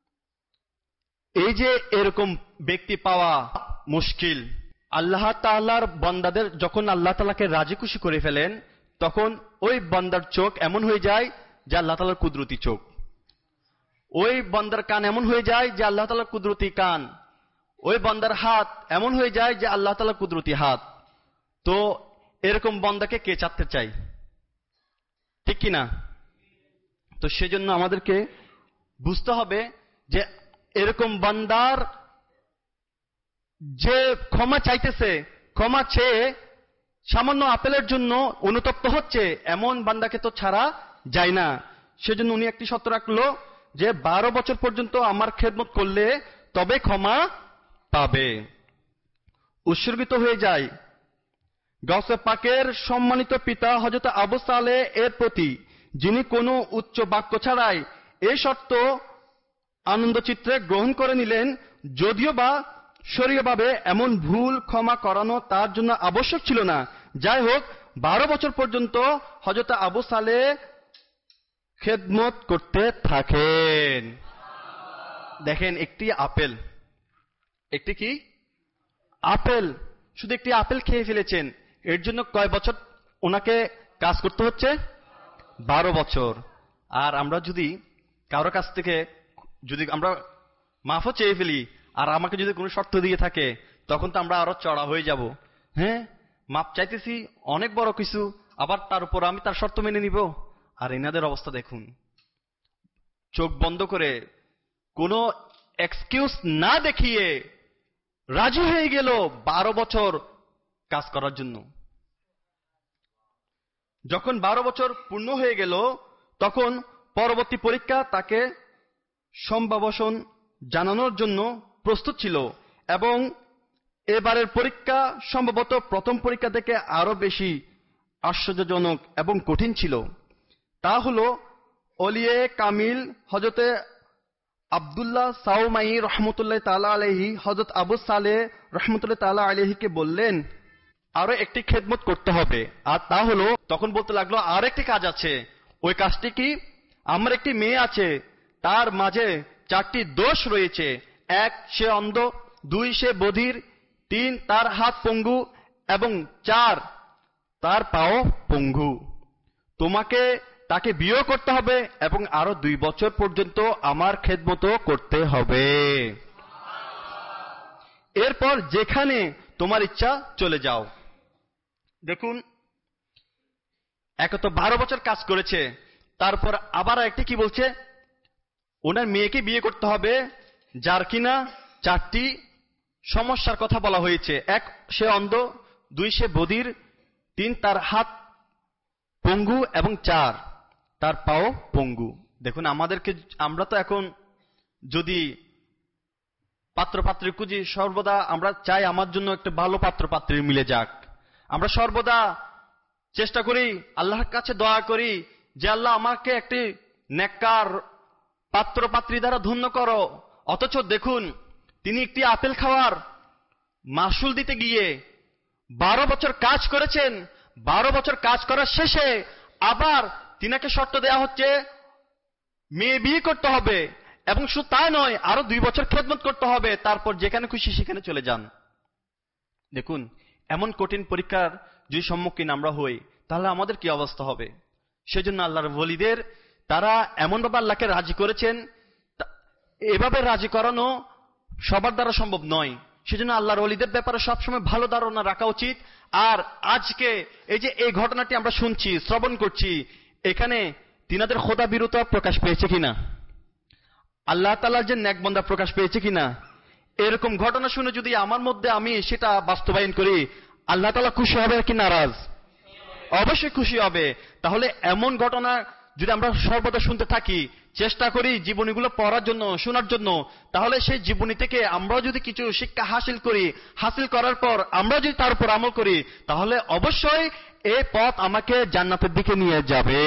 এই যে এরকম ব্যক্তি পাওয়া মুশকিল। আল্লাহ তাআলার বান্দাদের যখন আল্লাহ তাআলাকে রাজি খুশি করে ফেলেন, তখন ওই বান্দার চোখ এমন হয়ে যায় যে আল্লাহ তাআলার কুদরতি চোখ, ওই বান্দার কান এমন হয়ে যায় যে আল্লাহ তাআলার কুদরতি কান, ওই বান্দার হাত এমন হয়ে যায় যে আল্লাহ তাআলার কুদরতি হাত। তো এরকম বান্দাকে কে চাইতে চাই, ঠিক কিনা? তো সেজন্য আমাদেরকে বুঝতে হবে যে এরকম বান্দার যে ক্ষমা চাইতেছে, ক্ষমা চেয়ে সামান্য আপেলের জন্য অনুতপ্ত হচ্ছে, এমন বান্দাকে তো ছাড়া যায় না। সেজন্য উনি একটি শর্ত রাখলো যে বারো বছর পর্যন্ত আমার খেদমত করলে তবে ক্ষমা পাবে। উৎসর্গিত হয়ে যায় গাউসে পাকের সম্মানিত পিতা হযরত আবু সালেহ এর প্রতি, যিনি কোনো উচ্চ বাক্য ছাড়াই এই শর্ত আনন্দচিত্রে গ্রহণ করে নিলেন, যদিও বা শরীয়ভাবে এমন ভুল ক্ষমা করানো তার জন্য আবশ্যক ছিল না। যাই হোক, বারো বছর পর্যন্ত হযরত আবু সালেহ খেদমত করতে থাকেন। দেখেন, একটি আপেল, একটি কি আপেল, শুধু একটি আপেল খেয়ে ফেলেছেন, এর জন্য কয় বছর ওনাকে কাজ করতে হচ্ছে? বারো বছর। আর আমরা যদি কারো কাছ থেকে যদি আমরা মাফও চেয়ে ফেলি আর আমাকে যদি কোনো শর্ত দিয়ে থাকে তখন তো আমরা আরো চড়া হয়ে যাব। হ্যাঁ, মাপ চাইতেছি অনেক বড় কিছু, আবার তার উপর আমি তার শর্ত মেনে নিব। আর এনাদের অবস্থা দেখুন, চোখ বন্ধ করে কোনো এক্সকিউজ না দেখিয়ে রাজি হয়ে গেল বারো বছর কাজ করার জন্য। যখন বারো বছর পূর্ণ হয়ে গেল তখন পরবর্তী পরীক্ষা তাকে সম্ভাবনা জানানোর জন্য প্রস্তুত ছিল, এবং এবারের পরীক্ষা সম্ভবত প্রথম পরীক্ষা থেকে আরো বেশি আশ্চর্যজনক এবং কঠিন ছিল। তা হল ওলিয়ে কামিল হযরতে আব্দুল্লাহ সাউমাই রহমতুল্লাহ তাআলা আলাইহি হযরত আবু সালেহ রহমতুল্লাহ তাআলা আলাইহিকে বললেন আরো একটি খেদমত করতে হবে। আর তা হলো, তখন বলতে লাগলো আর একটি কাজ আছে। ওই কাজটি কি? আমার একটি মেয়ে আছে, তার মাঝে চারটি দোষ রয়েছে। এক, সে অন্ধ; দুই, সে বধির; তিন, তার হাত পঙ্গু; এবং চার, তার পাও পঙ্গু। তোমাকে তাকে বিয়ে করতে হবে এবং আরো দুই বছর পর্যন্ত আমার খেদমত করতে হবে। এরপর যেখানে তোমার ইচ্ছা চলে যাও। দেখুন, এক তো বারো বছর কাজ করেছে, তারপর আবার একটি কি বলছে, ওনার মেয়েকে বিয়ে করতে হবে যার কিনা চারটি সমস্যার কথা বলা হয়েছে। এক, সে অন্ধ; দুই, সে বধির; তিন, তার হাত পঙ্গু; এবং চার, তার পাও পঙ্গু। দেখুন, আমাদেরকে আমরা তো এখন যদি পাত্র পাত্রী খুঁজি, সর্বদা আমরা চাই আমার জন্য একটা ভালো পাত্র পাত্রী মিলে যাক। আমরা সর্বদা চেষ্টা করি, আল্লাহর কাছে দোয়া করি যে আল্লাহ আমাকে একটি নেককার পাত্র পাত্রী দ্বারা ধন্য করো। অথচ দেখুন, তিনি একটি আপেল খাওয়ার মাসুল দিতে গিয়ে বারো বছর কাজ করেছেন। বারো বছর কাজ করার শেষে আবার তিনাকে শর্ত দেয়া হচ্ছে মেয়ে বিয়ে করতে হবে, এবং শুধু তাই নয়, আরো দুই বছর খেদমত করতে হবে, তারপর যেখানে খুশি সেখানে চলে যান। দেখুন, এমন কঠিন পরীক্ষার যদি সম্মুখীন আমরা হই তাহলে আমাদের কি অবস্থা হবে। সেজন্য আল্লাহর ওলিদের তারা এমনভাবে আল্লাহকে রাজি করেছেন, এভাবে রাজি করানো সবার দ্বারা সম্ভব নয়। সেজন্য আল্লাহর ওলিদের ব্যাপারে সবসময় ভালো ধারণা রাখা উচিত। আর আজকে এই যে এই ঘটনাটি আমরা শুনছি, শ্রবণ করছি, এখানে তিনাদের খোদা বিরুদ্ধ প্রকাশ পেয়েছে কিনা, আল্লাহ তাআলার যে নেক বান্দা প্রকাশ পেয়েছে কিনা, এরকম ঘটনা শুনে যদি আমার মধ্যে আমি সেটা বাস্তবায়ন করি, আল্লাহ তাআলা খুশি হবে কি নারাজ? অবশ্যই খুশি হবে। তাহলে এমন ঘটনা যদি আমরা সর্বদা শুনতে থাকি, চেষ্টা করি জীবনীগুলো পড়ার জন্য, শোনার জন্য, তাহলে সেই জীবনী থেকে আমরা যদি কিছু শিক্ষা হাসিল করি, হাসিল করার পর আমরা যদি তার উপর আমল করি, তাহলে অবশ্যই এই পথ আমাকে জান্নাতের দিকে নিয়ে যাবে।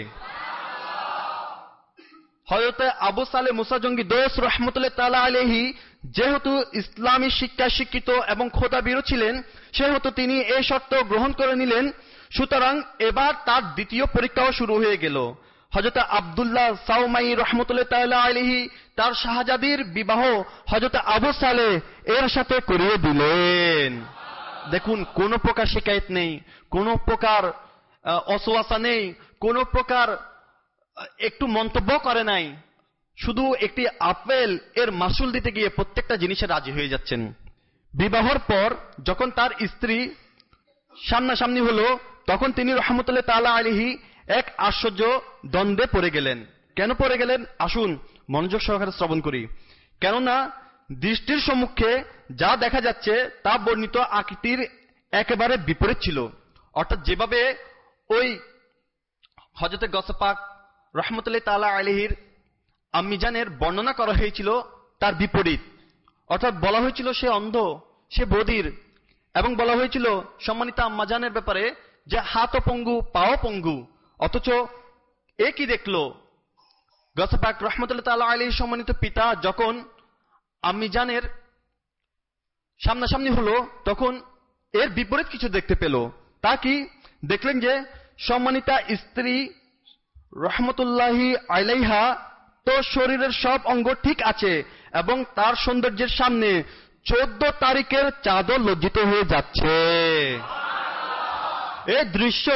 হযরতে আবু সালেহ মুসা জঙ্গি দোস রহমতুল্লাহ তাআলা আলাইহি যেহেতু ইসলামী শিক্ষা শিক্ষিত এবং খোদা বিরু ছিলেন, সেহেতু তিনি এই শর্ত গ্রহণ করে নিলেন। সুতরাং এবার তার দ্বিতীয় পরীক্ষাও শুরু হয়ে গেল। হযরত আব্দুল্লাহ সাউমাই রহমতুল্লাহ তাআলা আলাইহি তার শাহজাদীর বিবাহ হযরত আবু সালেহ এর সাথে করিয়ে দিলেন। দেখুন, কোন প্রকার শিকায়ত নেই, কোন প্রকার অসওয়াসা নেই, কোন প্রকার একটু মন্তব্য করে নাই, শুধু একটি আপেল এর মাসুল দিতে গিয়ে প্রত্যেকটা জিনিসে রাজি হয়ে যাচ্ছেন। বিবাহের পর যখন তার স্ত্রী সামনাসামনি হলো, তখন তিনি রহমতুল্লাহ তাআলা আলাইহি এক আশ্চর্য দ্বন্দ্বে পড়ে গেলেন। কেন পড়ে গেলেন? আসুন মনোযোগ সহকারে শ্রবণ করি। কেননা দৃষ্টির সম্মুখে যা দেখা যাচ্ছে তা বর্ণিত আকৃতির একেবারে বিপরীত ছিল। অর্থাৎ যেভাবে ওই হযরতে গসপাক রহমতুল্লাহ তাআলা আলাইহির আম্মিজানের বর্ণনা করা হয়েছিল তার বিপরীত। অর্থাৎ বলা হয়েছিল সে অন্ধ, সে বধির, এবং বলা হয়েছিল সম্মানিত আম্মাজানের ব্যাপারে যে হাত পঙ্গু, পাও পঙ্গু। অথচ এ কি দেখলো, গসপাক রহমতুল্লাহ তাআলা আলাইহির সম্মানিত পিতা যখন আম্মিজানের সামনাসামনি হলো, তখন এর বিপরীত কিছু দেখতে পেল। তা কি দেখলেন? যে সম্মানিতা স্ত্রী রহমতুল্লাহি আলাইহা তো শরীরের সব অঙ্গ ঠিক আছে, এবং তার সৌন্দর্যের সামনে চোদ্দ তারিখের চাঁদও লজ্জিত হয়ে যাচ্ছে। এই দৃশ্য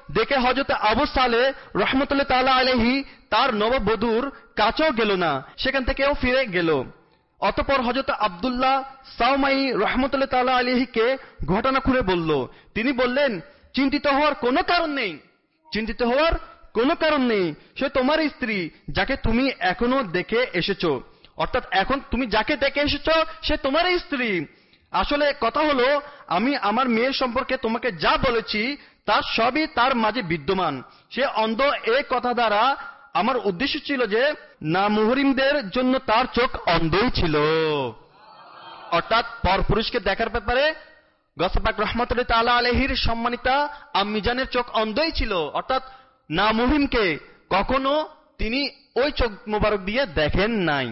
দেখে হযরত আবু সালেহ রাহমাতুল্লাহ তাআলা আলাইহি তার নববধূর কাছেও গেল না, সেখান থেকেও ফিরে গেল। অতঃপর হযরত আব্দুল্লাহ সাওমাই রাহমাতুল্লাহ তাআলা আলাইহিকে ঘটনা খুলে বলল। তিনি বললেন, চিন্তিত হওয়ার কোনো কারণ নেই, চিন্তিত হওয়ার কোনো কারণ নেই, সে তোমার স্ত্রী যাকে তুমি এখনো দেখে এসেছো, অর্থাৎ এখন তুমি যাকে দেখে এসেছো সে তোমার স্ত্রী। আসলে কথা হলো, আমি আমার মেয়ের সম্পর্কে তোমাকে যা বলেছি তার সবই তার মাঝে বিদ্যমান। সে অন্ধ, এই কথা দ্বারা আমার উদ্দেশ্য ছিল যে না মুহরিমদের জন্য তার চোখ অন্ধই ছিল, অর্থাৎ পরপুরুষকে দেখার ব্যাপারে গৌসে পাক রাহমাতুল্লাহ তাআলা আলাইহির সম্মানিতা আম্মি জানের চোখ অন্ধই ছিল, অর্থাৎ না মুহরিমকে কখনো তিনি ওই চোখ মোবারক দিয়ে দেখেন নাই।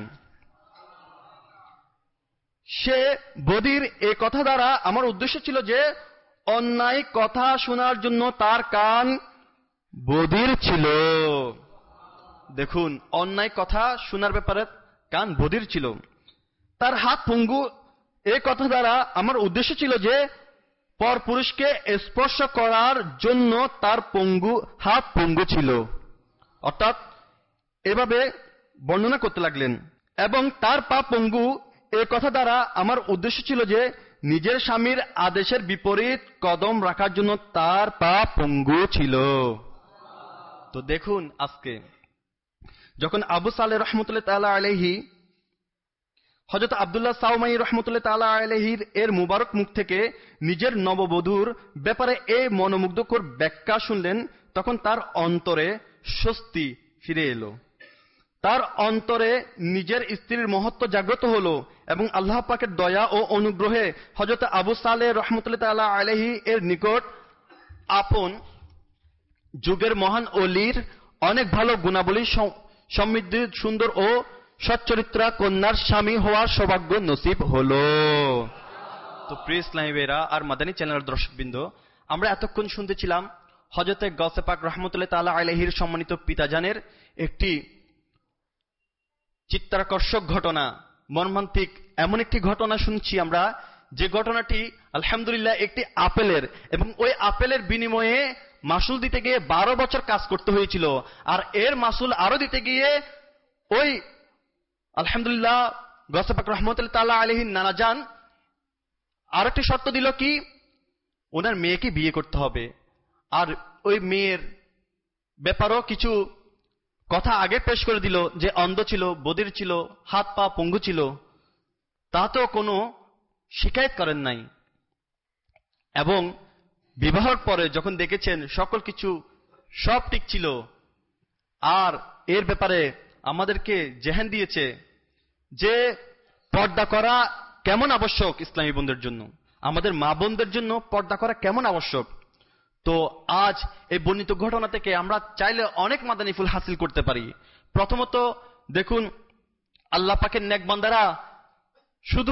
সে বদির এই কথা দ্বারা আমার উদ্দেশ্য ছিল যে অন্যায় কথা শোনার জন্য তার কান বদির ছিল। দেখুন, অন্যায় কথা শোনার ব্যাপারে কান বদির ছিল। তার হাত পঙ্গু, এই কথা দ্বারা আমার উদ্দেশ্য ছিল যে পরপুরুষকে স্পর্শ করার জন্য তার পঙ্গু হাত পঙ্গু ছিল, অর্থাৎ এভাবে বর্ণনা করতে লাগলেন। এবং তার পা পঙ্গু, এই কথা দ্বারা আমার উদ্দেশ্য ছিল যে নিজের স্বামীর আদেশের বিপরীত কদম রাখার জন্য তার পা পঙ্গু ছিল। তো দেখুন, আজকে যখন আবু সালেহ রাহমাতুল্লাহ তাআলা আলাইহি হযরত আব্দুল্লাহ সাওমাই রাহমাতুল্লাহ তাআলা আলাইহির এর মুবারক মুখ থেকে নিজের নববধূর ব্যাপারে এই মনোমুগ্ধকর ব্যাখ্যা শুনলেন, তখন তার অন্তরে স্বস্তি ফিরে এলো। তার অন্তরে নিজের স্ত্রীর মহত্ব জাগ্রত হলো এবং আল্লাহ পাকের দয়া ও অনুগ্রহে হযরত আবু সালেহ রাহমাতুল্লাহ তাআলা আলাইহি এর নিকট আপন যুগের মহান ওলির অনেক ভালো গুণাবলী সমৃদ্ধ সুন্দর ও সচ্চরিত্রা কন্যার স্বামী হওয়ার সৌভাগ্য নসিব হলো। তো প্রিয় ইসলামী ভাইরা আর মাদানী চ্যানেলের দর্শকবৃন্দ, আমরা এতক্ষণ শুনতেছিলাম হযরত গৌসে পাক রাহমাতুল্লাহ তাআলা আলাইহির সম্মানিত পিতাজানের একটি চিত্তাকর্ষক ঘটনা, মর্মান্তিক এমন একটি ঘটনা শুনছি আমরা, যে ঘটনাটি আলহামদুলিল্লাহ একটি আপেলের, এবং ওই আপেলের বিনিময়ে মাসুল দিতে গিয়ে বারো বছর কাজ করতে হয়েছিল। আর এর মাসুল আরো দিতে গিয়ে ওই আলহামদুলিল্লাহ গৌসে পাক রাহমাতুল্লাহ তাআলা আলাইহির নানা জান আরেকটি শর্ত দিল কি, ওনার মেয়েকে বিয়ে করতে হবে। আর ওই মেয়ের ব্যাপারও কিছু কথা আগে পেশ করে দিল, যে অন্ধ ছিল, বধির ছিল, হাত পা পঙ্গু ছিল, তা তো কোনো শিকায়ত করেন নাই। এবং বিবাহের পরে যখন দেখেছেন সকল কিছু সব ঠিক ছিল, আর এর ব্যাপারে আমাদেরকে জেহেন দিয়েছে যে পর্দা করা কেমন আবশ্যক ইসলামী বোনদের জন্য, আমাদের মা বোনদের জন্য পর্দা করা কেমন আবশ্যক। তো আজ এই বর্ণিত ঘটনা থেকে আমরা চাইলে অনেক মাদানী ফুল হাসিল করতে পারি। প্রথমত দেখুন, আল্লাহ পাকের নেক বান্দারা শুধু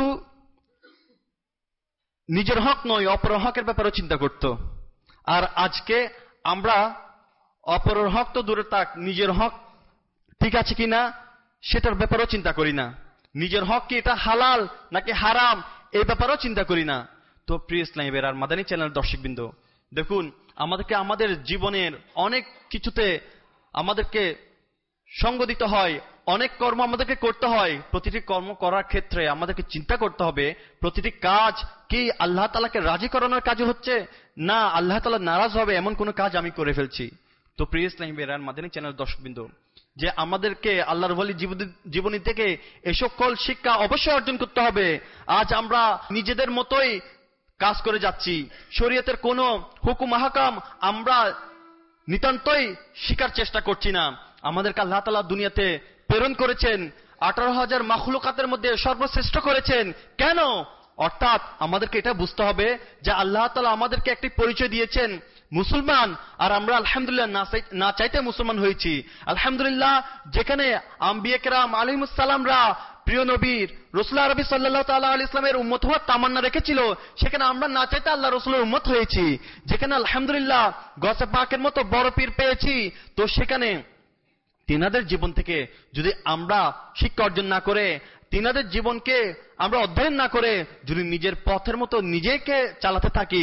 নিজের হক নয়, অপরের হকের ব্যাপারে চিন্তা করত। আর আজকে আমরা অপরের হক তো দূরে থাক, নিজের হক ঠিক আছে কিনা সেটার ব্যাপারেও চিন্তা করি না। নিজের হক কি এটা হালাল নাকি হারাম এই ব্যাপারেও চিন্তা করি না। তো প্রিয় ইসলামী ভাইরা আর মাদানী চ্যানেল দর্শকবৃন্দ, দেখুন, আমাদেরকে আমাদের জীবনের অনেক কিছুতে আমাদেরকে সঙ্গ দিতে হয়, অনেক কর্ম আমাদেরকে করতে হয়। প্রতিটি কর্ম করার ক্ষেত্রে আমাদেরকে চিন্তা করতে হবে প্রতিটি কাজ কি আল্লাহ তাআলাকে রাজি করানোর কাজ হচ্ছে, না আল্লাহ তাআলা নারাজ হবে এমন কোন কাজ আমি করে ফেলছি। তো প্রিয় ইসলামী ভাইরা আর মাদানী চ্যানেল দর্শকবৃন্দ, যে আমাদেরকে আল্লাহর ওয়ালি জীবনী থেকে এই সকল শিক্ষা অবশ্যই অর্জন করতে হবে। আজ আমরা নিজেদের মতোই কাজ করে যাচ্ছি, শরীয়তের কোন হুকুম আহকাম আমরা নিতান্তই শিকার চেষ্টা করছি না। আমাদেরকে আল্লাহ তাআলা দুনিয়াতে প্রেরণ করেছেন, আঠারো হাজার মাখলুকাতের মধ্যে সর্বশ্রেষ্ঠ করেছেন। কেন? অর্থাৎ আমাদেরকে এটা বুঝতে হবে যে আল্লাহ তাআলা আমাদেরকে একটি পরিচয় দিয়েছেন মুসলমান, আর আমরা আলহামদুলিল্লাহ না চাইতে মুসলমান হয়েছি। আলহামদুলিল্লাহ, যেখানে আম্বিয়া কেরাম আলাইহিমুস সালামরা প্রিয় নবীর রাসূল আরবি সাল্লাল্লাহু তাআলা আলাইহি ইসলামের উম্মত হওয়ার তামান্না রেখেছিল, সেখানে আমরা না চাইতে আল্লাহ রাসূলের উম্মত হয়েছি। যেখানে আলহামদুলিল্লাহ গৌসে পাকের মতো বড় পীর পেয়েছি, তো সেখানে তিনাদের জীবন থেকে যদি আমরা শিক্ষা অর্জন না করে, তিনাদের জীবনকে আমরা অধ্যয়ন না করে যদি নিজের পথের মতো নিজেকে চালাতে থাকি,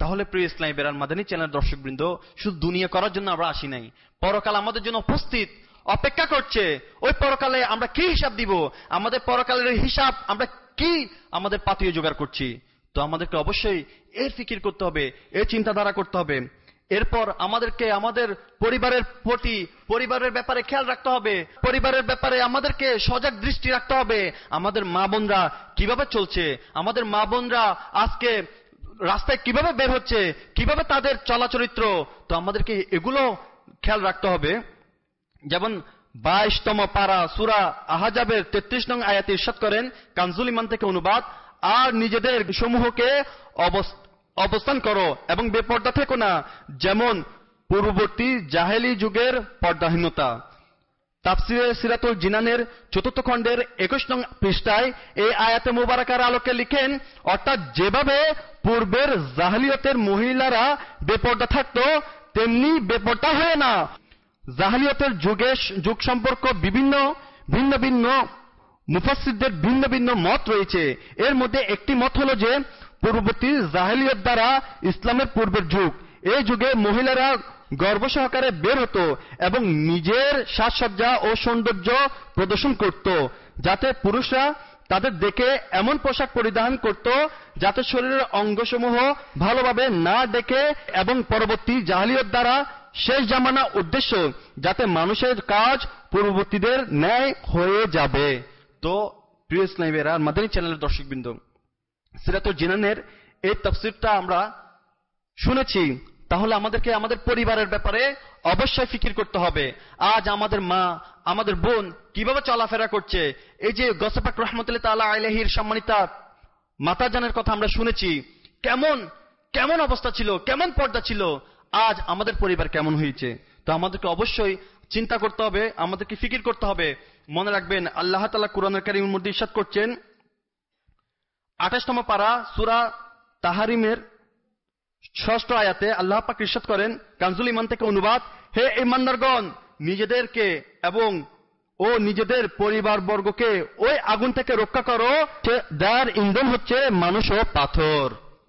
তাহলে প্রিয় ইসলামী বেরার মাদানী চ্যানেল দর্শকবৃন্দ, শুধু দুনিয়া করার জন্য আমরা আসি নাই, পরকাল আমাদের জন্য উপস্থিত অপেক্ষা করছে। ওই পরকালে আমরা কি হিসাব দিব, আমাদের পরকালের হিসাব আমরা কি আমাদের পাতীয় জোগাড় করছি। তো আমাদেরকে অবশ্যই এর ফিকির করতে হবে, এর চিন্তাধারা করতে হবে। এরপর আমাদেরকে আমাদের পরিবারের প্রতি, পরিবারের ব্যাপারে খেয়াল রাখতে হবে, পরিবারের ব্যাপারে আমাদেরকে সজাগ দৃষ্টি রাখতে হবে। আমাদের মা বোনরা কিভাবে চলছে, আমাদের মা বোনরা আজকে রাস্তায় কিভাবে বের হচ্ছে, কিভাবে তাদের চলাচরিত্র, তো আমাদেরকে এগুলো খেয়াল রাখতে হবে। যেমন বাইশতম পারা সূরা আহজাবের তেত্রিশ নং আয়াতে ইরশাদ করেন, কানজুল ইমান থেকে অনুবাদ, আর নিজেদের সমূহকে অবস্থান করো এবং বেপর্দা থেকো না, যেমন পূর্ববর্তী জাহেলি যুগের পর্দাহীনতা। তাফসিরে সিরাতুল জিনানের চতুর্থ খণ্ডের একুশ নং পৃষ্ঠায় এই আয়াতে মুবারাকার আলোকে লিখেন, অর্থাৎ যেভাবে পূর্বের জাহেলিয়তের মহিলারা বেপর্দা থাকতো, তেমনি বেপর্দা হয়ে না। জাহেলিয়তের যুগে যুগ সম্পর্ক বিভিন্ন ভিন্ন ভিন্ন মুফাসসিরদের ভিন্ন ভিন্ন মত রয়েছে। এর মধ্যে একটি মত হলো যে পূর্ববর্তী জাহেলিয়ত দ্বারা ইসলামের পূর্বের যুগ, এই যুগে মহিলারা গর্ব সহকারে বের হতো এবং নিজের সাজসজ্জা ও সৌন্দর্য প্রদর্শন করত, যাতে পুরুষরা তাদের দেখে এমন পোশাক পরিধান করত যাতে শরীরের অঙ্গসমূহ ভালোভাবে না দেখে, এবং পরবর্তী জাহেলিয়ত দ্বারা শেষ জামানা উদ্দেশ্য যাতে মানুষের কাজ পূর্ববর্তীদের ন্যায় হয়ে যাবে। তো প্রিয় ইসলামীরা, মাদানী চ্যানেলের দর্শকবৃন্দ, সিরাতুল জিনানের এই তাফসীরটা আমরা শুনেছি, তাহলে আমাদেরকে আমাদের পরিবারের ব্যাপারে অবশ্যই ফিকির করতে হবে। আজ আমাদের মা, আমাদের বোন কিভাবে চলাফেরা করছে। এই যে গৌসে পাক রহমতুল্লাহ তাআলা আলাইহির সম্মানিতা মাতাজানের কথা আমরা শুনেছি, কেমন কেমন অবস্থা ছিল, কেমন পর্দা ছিল, আজ আমাদের পরিবার কেমন হয়েছে। তো আমাদেরকে অবশ্যই চিন্তা করতে হবে, আমাদেরকে ফিকির করতে হবে। মনে রাখবেন, আল্লাহ তাআলা কুরআনুল কারীমের মধ্যে ইরশাদ করছেন, আঠাশতম পারা সূরা তাহরিমের ষষ্ঠ আয়াতে আল্লাহ পাক ইরশাদ করেন, কানজুল ইমান থেকে অনুবাদ, হে ঈমানদারগণ, নিজেদেরকে এবং ও নিজেদের পরিবারবর্গকে ওই আগুন থেকে রক্ষা করো যার ইন্ধন হচ্ছে মানুষ ও পাথর।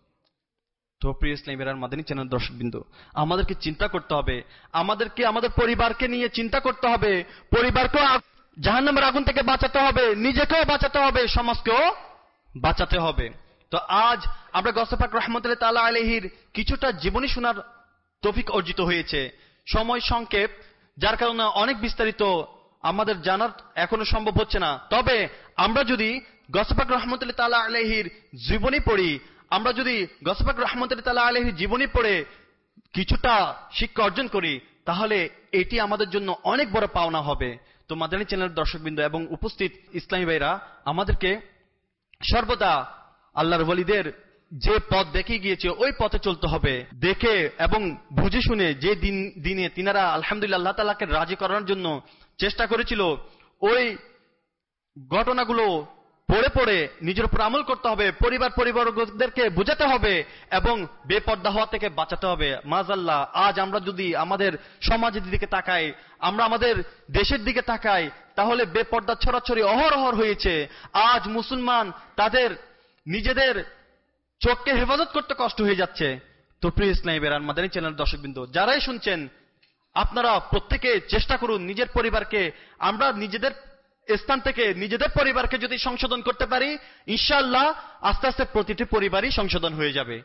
তো প্রিয় ইসলামীরা, মাদানী চ্যানেল দর্শকবৃন্দ, আমাদেরকে চিন্তা করতে হবে, আমাদেরকে আমাদের পরিবারকে নিয়ে চিন্তা করতে হবে। পরিবারকেও জাহান্নামের আগুন থেকে বাঁচাতে হবে, নিজেকেও বাঁচাতে হবে, সমাজকেও বাঁচাতে হবে। তো আজ আমরা গৌসে পাক রহমতুল্লাহ তাআলা আলাইহির কিছুটা জীবনী শোনার তৌফিক অর্জিত হয়েছে। সময় সংক্ষেপ, যার কারণে অনেক বিস্তারিত আমাদের জানার এখনো সম্ভব হচ্ছে না। তবে আমরা যদি গৌসে পাক রহমতুল্লাহ তাআলা আলাইহির জীবনী পড়ি, আমরা যদি গৌসে পাক রহমতুল্লাহ তাআলা আলাইহির জীবনী পড়ে কিছুটা শিক্ষা অর্জন করি, তাহলে এটি আমাদের জন্য অনেক বড় পাওনা হবে। তো মাদানী চ্যানেলের দর্শকবৃন্দ এবং উপস্থিত ইসলামী ভাইরা, আমাদেরকে সর্বদা আল্লাহর ওয়ালিদের যে পথ দেখে গিয়েছে ওই পথে চলতে হবে। দেখে এবং বুঝে শুনে যে দিন দিনে তিনারা আলহামদুলিল্লাহ আল্লাহ তাআলাকে রাজি করার জন্য চেষ্টা করেছিল, ওই ঘটনাগুলো পড়ে পড়ে নিজের উপর আমল করতে হবে, পরিবার পরিবারদেরকে বোঝাতে হবে এবং বেপর্দা হওয়া থেকে বাঁচাতে হবে। মাযাল্লাহ, আজ আমরা যদি আমাদের সমাজের দিকে তাকাই, আমরা আমাদের দেশের দিকে তাকাই, তাহলে বেপর্দা ছড়াছড়ি অহরহ হয়েছে। আজ মুসলমান তাদের নিজেদের চোখকে হেফাজত করতে কষ্ট হয়ে যাচ্ছে। তো প্রিয় ইসলামী বেরান মাদানী চ্যানেল দর্শকবৃন্দ, যারাই শুনছেন, আপনারা প্রত্যেকে চেষ্টা করুন নিজের পরিবারকে, আমরা নিজেদের স্থান থেকে নিজেদের পরিবারকে যদি সংশোধন করতে পারি, ইনশাআল্লাহ আস্তে আস্তে প্রতিটি পরিবারই সংশোধন হয়ে যাবে।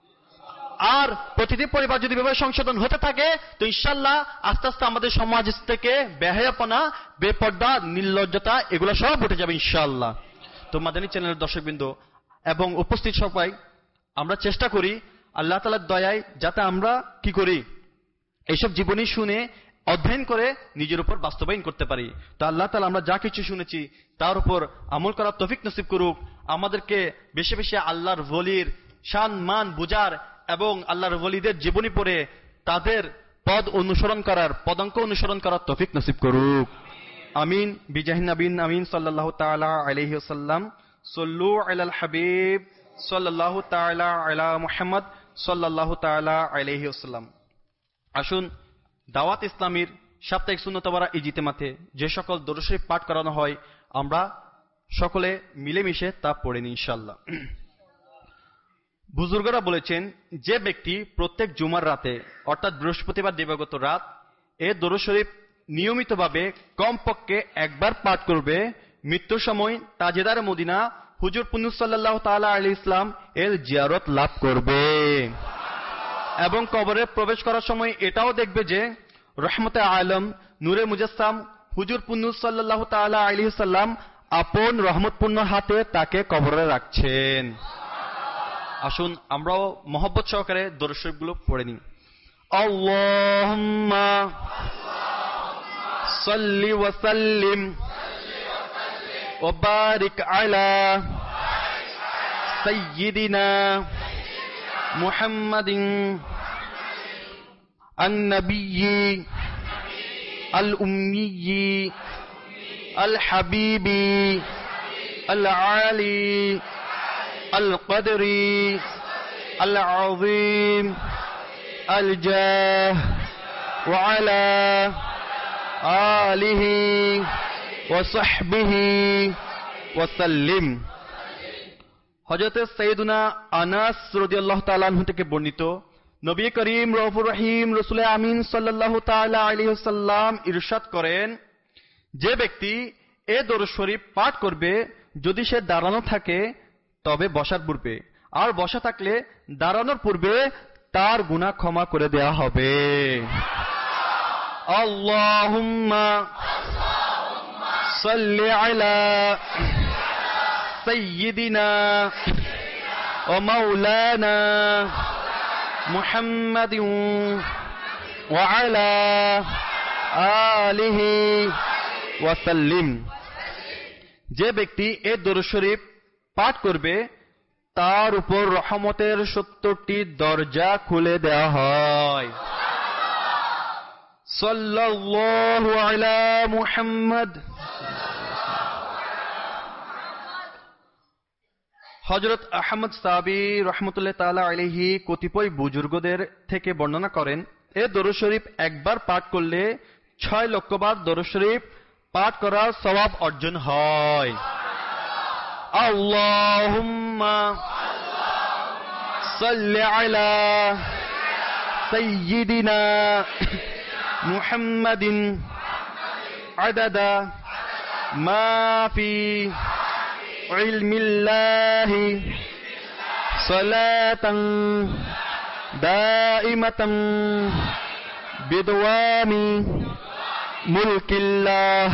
আর প্রতিটি পরিবার যদি এভাবে সংশোধন হতে থাকে, তো ইনশাআল্লাহ আস্তে আস্তে আমাদের সমাজ থেকে বেহায়াপনা, বেপর্দা, নির্লজ্জতা এগুলো সব উঠে যাবে ইনশাআল্লাহ। তো মাদানী চ্যানেলের দর্শকবৃন্দ এবং উপস্থিত সবাই, আমরা চেষ্টা করি আল্লাহ তাআলার দয়ায় যাতে আমরা কি করি, এইসব জীবনী শুনে অধ্যয়ন করে নিজের উপর বাস্তবায়ন করতে পারি। তো আল্লাহ তাআলা আমরা যা কিছু শুনেছি তার উপর আমল করার তৌফিক নসিব করুক। আমাদেরকে বেশি বেশি আল্লাহর ওলির শান মান বুঝার এবং আল্লাহর ওলিদের জীবনী পড়ে তাদের পদ অনুসরণ করার, পদাঙ্ক অনুসরণ করার তৌফিক নসিব করুক। আমিন বিজাহিন নবীন আমিন সাল্লাল্লাহু তাআলা আলাইহি ওয়াসাল্লাম। সল্লু আলাল হাবিব সাল্লাল্লাহু তাআলা আলা মুহাম্মদ সাল্লাল্লাহু তাআলা আলাইহি ওয়াসাল্লাম। আসুন দাওয়াত ইসলামীর সাপ্তাহিক সুন্নত ওয়ারা ইজতিমাতে যে সকল দরুদ শরীফ পাঠ করানো হয়, আমরা সকলে মিলেমিশে তা পড়ে নিই ইনশাআল্লাহ। বুজুর্গরা বলেছেন, যে ব্যক্তি প্রত্যেক জুমার রাতে অর্থাৎ বৃহস্পতিবার দিবাগত রাত এ দরুদ শরীফ নিয়মিতভাবে কমপক্ষে একবার পাঠ করবে, মৃত্যুর সময় তাজেদার মদিনা হুজুর পুন্নু সাল্লাল্লাহু তাআলা আলাইহি ইসলাম এর জিয়ারত লাভ করবে এবং কবরে প্রবেশ করার সময় এটাও দেখবে যে রহমতে আলম নূরে মুজাসসাম হুজুর পুন্নু সাল্লাল্লাহু তাআলা আলাইহি সাল্লাম আপন রহমতপূর্ণ হাতে তাকে কবরে রাখছেন। আসুন আমরাও মহব্বত সহকারে দরুদ শরীফগুলো পড়ে নিই। আল্লাহুম্মা সাল্লি ওয়া সাল্লিম ওয়া বারিক আলা সাইয়্যিদিনা মুহাম্মাদিন আন-নাবিয়্যি আল-উম্মিয়্যি আল-হাবিবি আল-আলি القدري العظيم الجاه وعلى آله وصحبه وسلم। হযরত সাইয়্যিদুনা আনাস রাদিয়াল্লাহু তাআলা আনহু থেকে বর্ণিত, নবী করিম রউফুর রহিম রাসূল আমিন সাল্লাল্লাহু তাআলা আলাইহি ওয়াসাল্লাম ইরশাদ করেন, যে ব্যক্তি এ দরুদ শরীফ পাঠ করবে, যদি সে দাঁড়ানো থাকে তবে বসার পূর্বে, আর বসা থাকলে দাঁড়ানোর পূর্বে তার গুনাহ ক্ষমা করে দেয়া হবে। আল্লাহুম্মা সাল্লি আলা সাইয়্যিদিনা ওয়া মাওলানা মুহাম্মাদিন ওয়া আলা আলিহি ওয়া সাল্লিম। যে ব্যক্তি এই দরুদ শরীফ পাঠ করবে তার উপর রহমতের সত্তরটি দরজা খুলে দেওয়া হয়। সাল্লাল্লাহু আলা মুহাম্মদ। হযরত আহমদ সাবি রাহমাতুল্লাহ তাআলা আলাইহি কতিপয় বুজুর্গদের থেকে বর্ণনা করেন, এ দরুদ শরীফ একবার পাঠ করলে ছয় লক্ষ বার দরুদ শরীফ পাঠ করার সওয়াব অর্জন হয়। আল্লাহুম্মা সাল্লি আলা সাইয়্যিদিনা মুহাম্মাদিন আদাদা মা ফি ইলমিল্লাহি সালাতান দাইমাতান বিদওয়ামি মুলকিল্লাহ।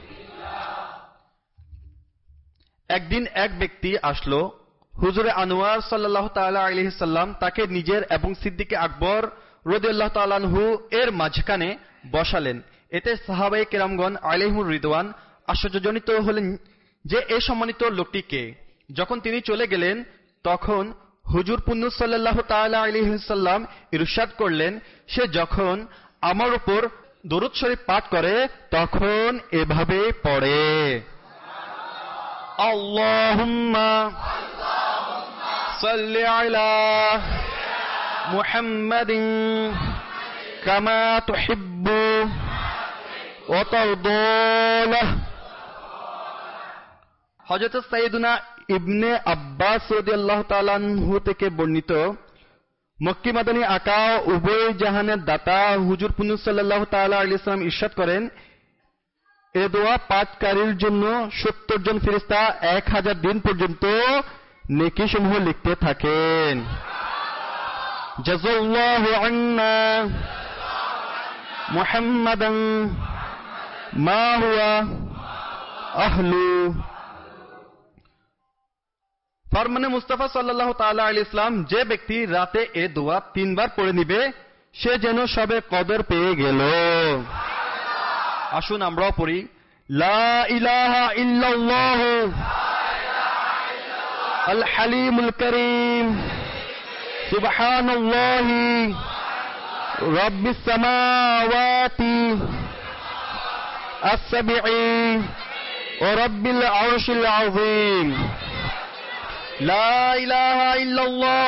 একদিন এক ব্যক্তি আসলো, হুজুরে আনোয়ার সাল্লাল্লাহু তাআলা আলাইহি সাল্লাম তাকে নিজের এবং সিদ্দিকে আকবর রাদিয়াল্লাহু তাআলা আনহু এর মাঝখানে বসালেন। এতে সাহাবায়ে কেরামগণ আলাইহিমুর রিদওয়ান আশ্চর্যজনিত হলেন যে এই সম্মানিত লোকটি কে। যখন তিনি চলে গেলেন তখন হুজুর পুন্নু সাল্লাল্লাহু তাআলা আলাইহি সাল্লাম ইরশাদ করলেন, সে যখন আমার উপর দরুদ শরীফ পাঠ করে তখন এভাবে পড়ে, আল্লাহুম্মা সাল্লি আলা মুহাম্মাদিন কামা তুহিব্বু ওয়া তারদা। হযরত সাইয়্যিদুনা ইবনে আব্বাস রাদিয়াল্লাহু তাআলা আনহু থেকে বর্ণিত, মক্কি মাদানী আকা উভয় জাহানের দাতা হুজুর পুন্নু সাল্লাল্লাহু তাআলা আলাইহি সাল্লাম ইরশাদ করেন, এ দোয়া পাঠকারীর জন্য সত্তর জন ফেরেশতা এক হাজার দিন পর্যন্ত নেকি সমূহ লিখতে থাকেন। জাযাল্লাহু আন্না মুহাম্মাদান মা হুয়া আহলু। ফরমানে মুস্তাফা সাল্লাল্লাহু তাআলা আলাইহি ইসলাম, যে ব্যক্তি রাতে এ দোয়া তিনবার পড়ে নিবে সে যেন সবে কদর পেয়ে গেল। আসুন আমরাও পড়ি, লা ইলাহা ইল্লাল্লাহ আল হালিমুল কারীম সুবহানাল্লাহি রাব্বিস সামাওয়াতি আস-সাবঈ ওয়া রাব্বিল আরশিল আযীম। লা ইলাহা ইল্লাল্লাহ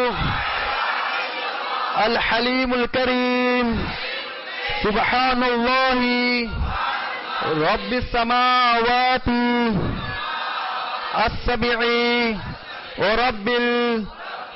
আল হালিমুল কারীম সুবহানাল্লাহি রাব্বিস সামাওয়াতি আস-সাবঈ ওয়া রাব্বিল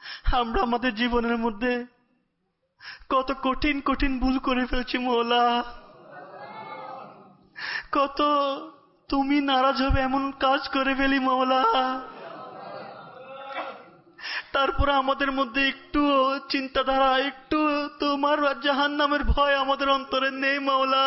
আমরা আমাদের জীবনের মধ্যে কত কঠিন কঠিন ভুল করে ফেলছি মওলা, কত তুমি নারাজ হবে এমন কাজ করে ফেলি মওলা। তারপরে আমাদের মধ্যে একটু চিন্তাধারা, একটু তোমার জাহান্নামের ভয় আমাদের অন্তরে নেই মওলা।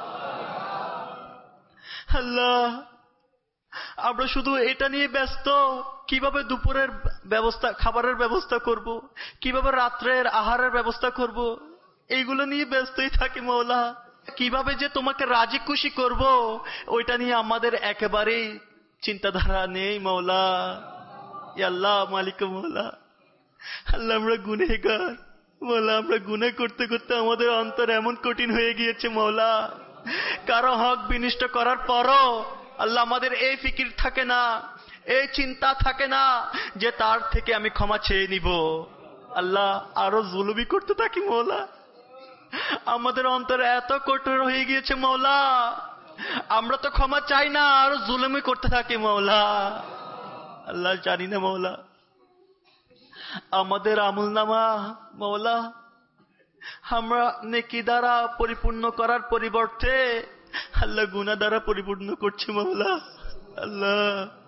আল্লাহ, আমরা শুধু এটা নিয়ে ব্যস্ত, কিভাবে দুপুরের ব্যবস্থা, খাবারের ব্যবস্থা করব, কিভাবে রাত্রের আহারের ব্যবস্থা করব, এইগুলো নিয়ে ব্যস্তই থাকি মওলা। কিভাবে যে তোমাকে রাজি খুশি করব, ওইটা নিয়ে আমাদের একেবারেই চিন্তাধারা নেই মওলা। আল্লাহ মালিক মওলা, আল্লাহ আমরা গুনাহগার মওলা, আমরা গুনাহ করতে করতে আমাদের অন্তর এমন কঠিন হয়ে গিয়েছে মওলা। কারো হক বিনষ্ট করার পরও আল্লাহ আমাদের এই ফিকির থাকে না, এই চিন্তা থাকে না যে তার থেকে আমি ক্ষমা চেয়ে নিব। আল্লাহ, আরো জুলুমি করতে থাকি মওলা। আমাদের অন্তর এত কঠোর হয়ে গিয়েছে মওলা, আমরা তো ক্ষমা চাই না, আরো জুলুমি করতে থাকি মওলা। আল্লাহ, জানি না মওলা, আমাদের আমলনামা মওলা আমরা নেকি দ্বারা পরিপূর্ণ করার পরিবর্তে আল্লাহ গুনাহ দ্বারা পরিপূর্ণ করছি মওলা। আল্লাহ,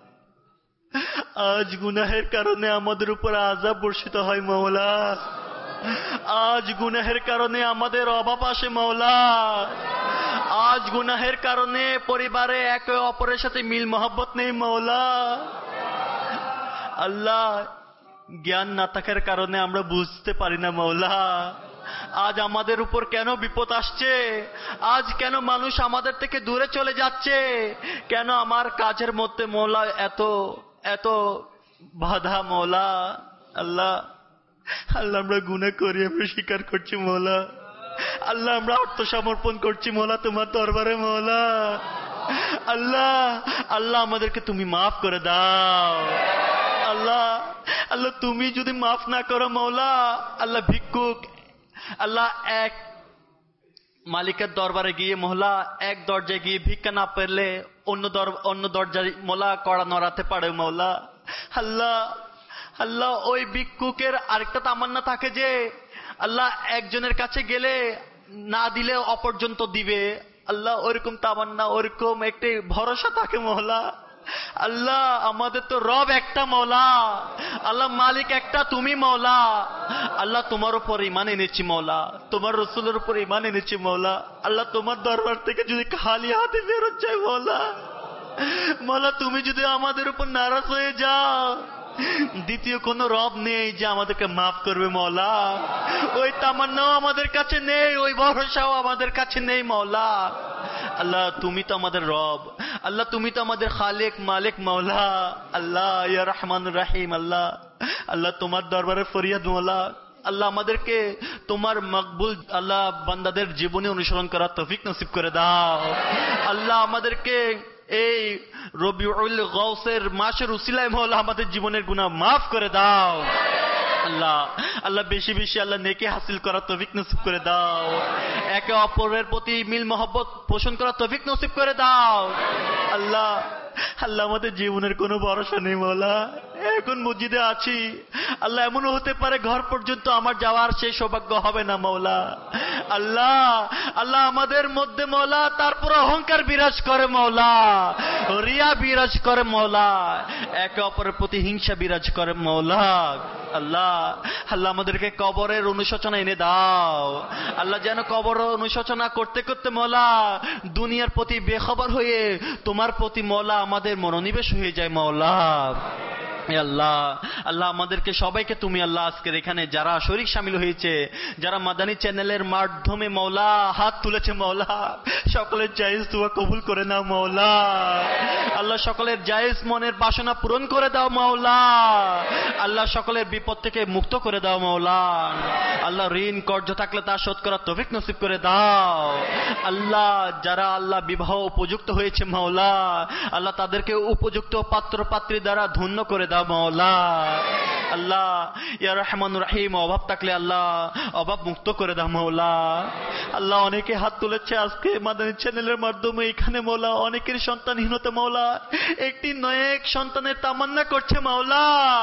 আজ গুনাহের কারণে আমাদের উপর আযাব বর্ষিত হয় মওলা। আজ গুনাহের কারণে আমাদের অভাব আসে মওলা। আজ গুনাহের কারণে পরিবারে একে অপরের সাথে মিল মহব্বত নেই মওলা। আল্লাহ, জ্ঞান না থাকার কারণে আমরা বুঝতে পারি না মওলা আজ আমাদের উপর কেন বিপদ আসছে, আজ কেন মানুষ আমাদের থেকে দূরে চলে যাচ্ছে, কেন আমার কাজের মধ্যে মওলা এত এত বাধা মওলা। আল্লাহ, আল্লাহ আমরা গুনাহ করি, আমরা স্বীকার করছি মওলা। আল্লাহ, আমরা আত্মসমর্পণ করছি মওলা তোমার দরবারে মওলা। আল্লাহ, আল্লাহ আমাদেরকে তুমি মাফ করে দাও। আল্লাহ, আল্লাহ তুমি যদি মাফ না করো মওলা, আল্লাহ ভিক্ষুক আল্লাহ এক মালিকের দরবারে গিয়ে মহলা এক দরজায় গিয়ে ভিক্ষা না পেলে অন্য অন্য দরজায় মোলা কড়া নড়াতে পারে মওলা। আল্লাহ, আল্লাহ ওই ভিক্ষুকের আরেকটা তামান্না থাকে যে আল্লাহ একজনের কাছে গেলে না দিলে অপরজন তো দিবে। আল্লাহ, ওইরকম তামান্না, ওইরকম একটি ভরসা থাকে মওলা। আল্লাহ, আমাদের তো রব একটা মওলা, আল্লাহ মালিক একটা তুমি মওলা। আল্লাহ, তোমার উপর ঈমান এনেছি মওলা, তোমার রাসূলের উপর ঈমান এনেছি মওলা। আল্লাহ, তোমার দরবার থেকে যদি খালি হাতে বেরোত যাই মওলা, মওলা তুমি যদি আমাদের উপর নারাজ হয়ে যাও, দ্বিতীয় কোন রব নেই যে আমাদেরকে মাফ করবে মওলা। ওই তামান্নাও আমাদের কাছে নেই, ওই ভরসাও আমাদের কাছে নেই মওলা। আল্লাহ, তুমি তো আমাদের রব, আল্লাহ তুমি তো আমাদের খালিক মালিক মওলা। আল্লাহ ইয়া রহমান রহিম, আল্লাহ আল্লাহ তোমার দরবারে ফরিয়াদ মওলা। আল্লাহ, আমাদেরকে তোমার মকবুল আল্লাহ বান্দাদের জীবনে অনুসরণ করার তৌফিক নসিব করে দাও। আল্লাহ, আমাদেরকে এই রবিউল গৌসের মাসের উসিলায় মওলা আমাদের জীবনের গুনাহ মাফ করে দাও। আল্লাহ, আল্লাহ বেশি বেশি আল্লাহ নেকি হাসিল করার তৌফিক নসিব করে দাও। একে অপরের প্রতি মিল মহব্বত পোষণ করার তৌফিক নসিব করে দাও। আল্লাহ, আল্লাহ আমাদের জীবনের কোনো ভরসা নেই মওলা। এখন মসজিদে আছি আল্লাহ, এমনও হতে পারে ঘর পর্যন্ত আমার যাওয়ার সেই সৌভাগ্য হবে না মওলা। আল্লাহ, আল্লাহ আমাদের মধ্যে মওলা তারপর অহংকার বিরাজ করে মওলা, রিয়া বিরাজ করে মওলা, একে অপরের প্রতি হিংসা বিরাজ করে মওলা। আল্লাহ, আল্লাহ আমাদেরকে কবরের অনুশোচনা এনে দাও। আল্লাহ, যেন কবর অনুশোচনা করতে করতে মওলা দুনিয়ার প্রতি বেখবর হয়ে তোমার প্রতি মওলা আমাদের মনোনিবেশ হয়ে যায় মওলা। আল্লাহ, আল্লাহ আমাদেরকে সবাইকে তুমি আল্লাহ আজকের এখানে যারা শরীক শামিল হয়েছে, যারা মাদানী চ্যানেলের মাধ্যমে মওলা হাত তুলেছে মওলা, সকলের জায়েজ দোয়া কবুল করে নাও মওলা। আল্লাহ, সকলের জায়েজ মনের বাসনা পূরণ করে দাও মওলা। আল্লাহ, সকলের বিপদ থেকে মুক্ত করে দাও মওলা। আল্লাহ, ঋণ কর্জ থাকলে তা শোধ করার তৌফিক নসিব করে দাও। আল্লাহ, যারা আল্লাহ বিবাহ উপযুক্ত হয়েছে মওলা, আল্লাহ তাদেরকে উপযুক্ত পাত্র পাত্রী দ্বারা ধন্য করে দাও মওলা। আল্লাহ ইয়া রহমান রহিম, অভাব থাকলে আল্লাহ অভাব মুক্ত করে দাও মওলা। আল্লাহ, অনেকে হাত তুলেছে আজকে মাদানী চ্যানেলের মাধ্যমে এখানে মওলা, অনেকের সন্তানহীনতা মওলা, একটি নয় এক সন্তানের তামান্না করছে মওলা।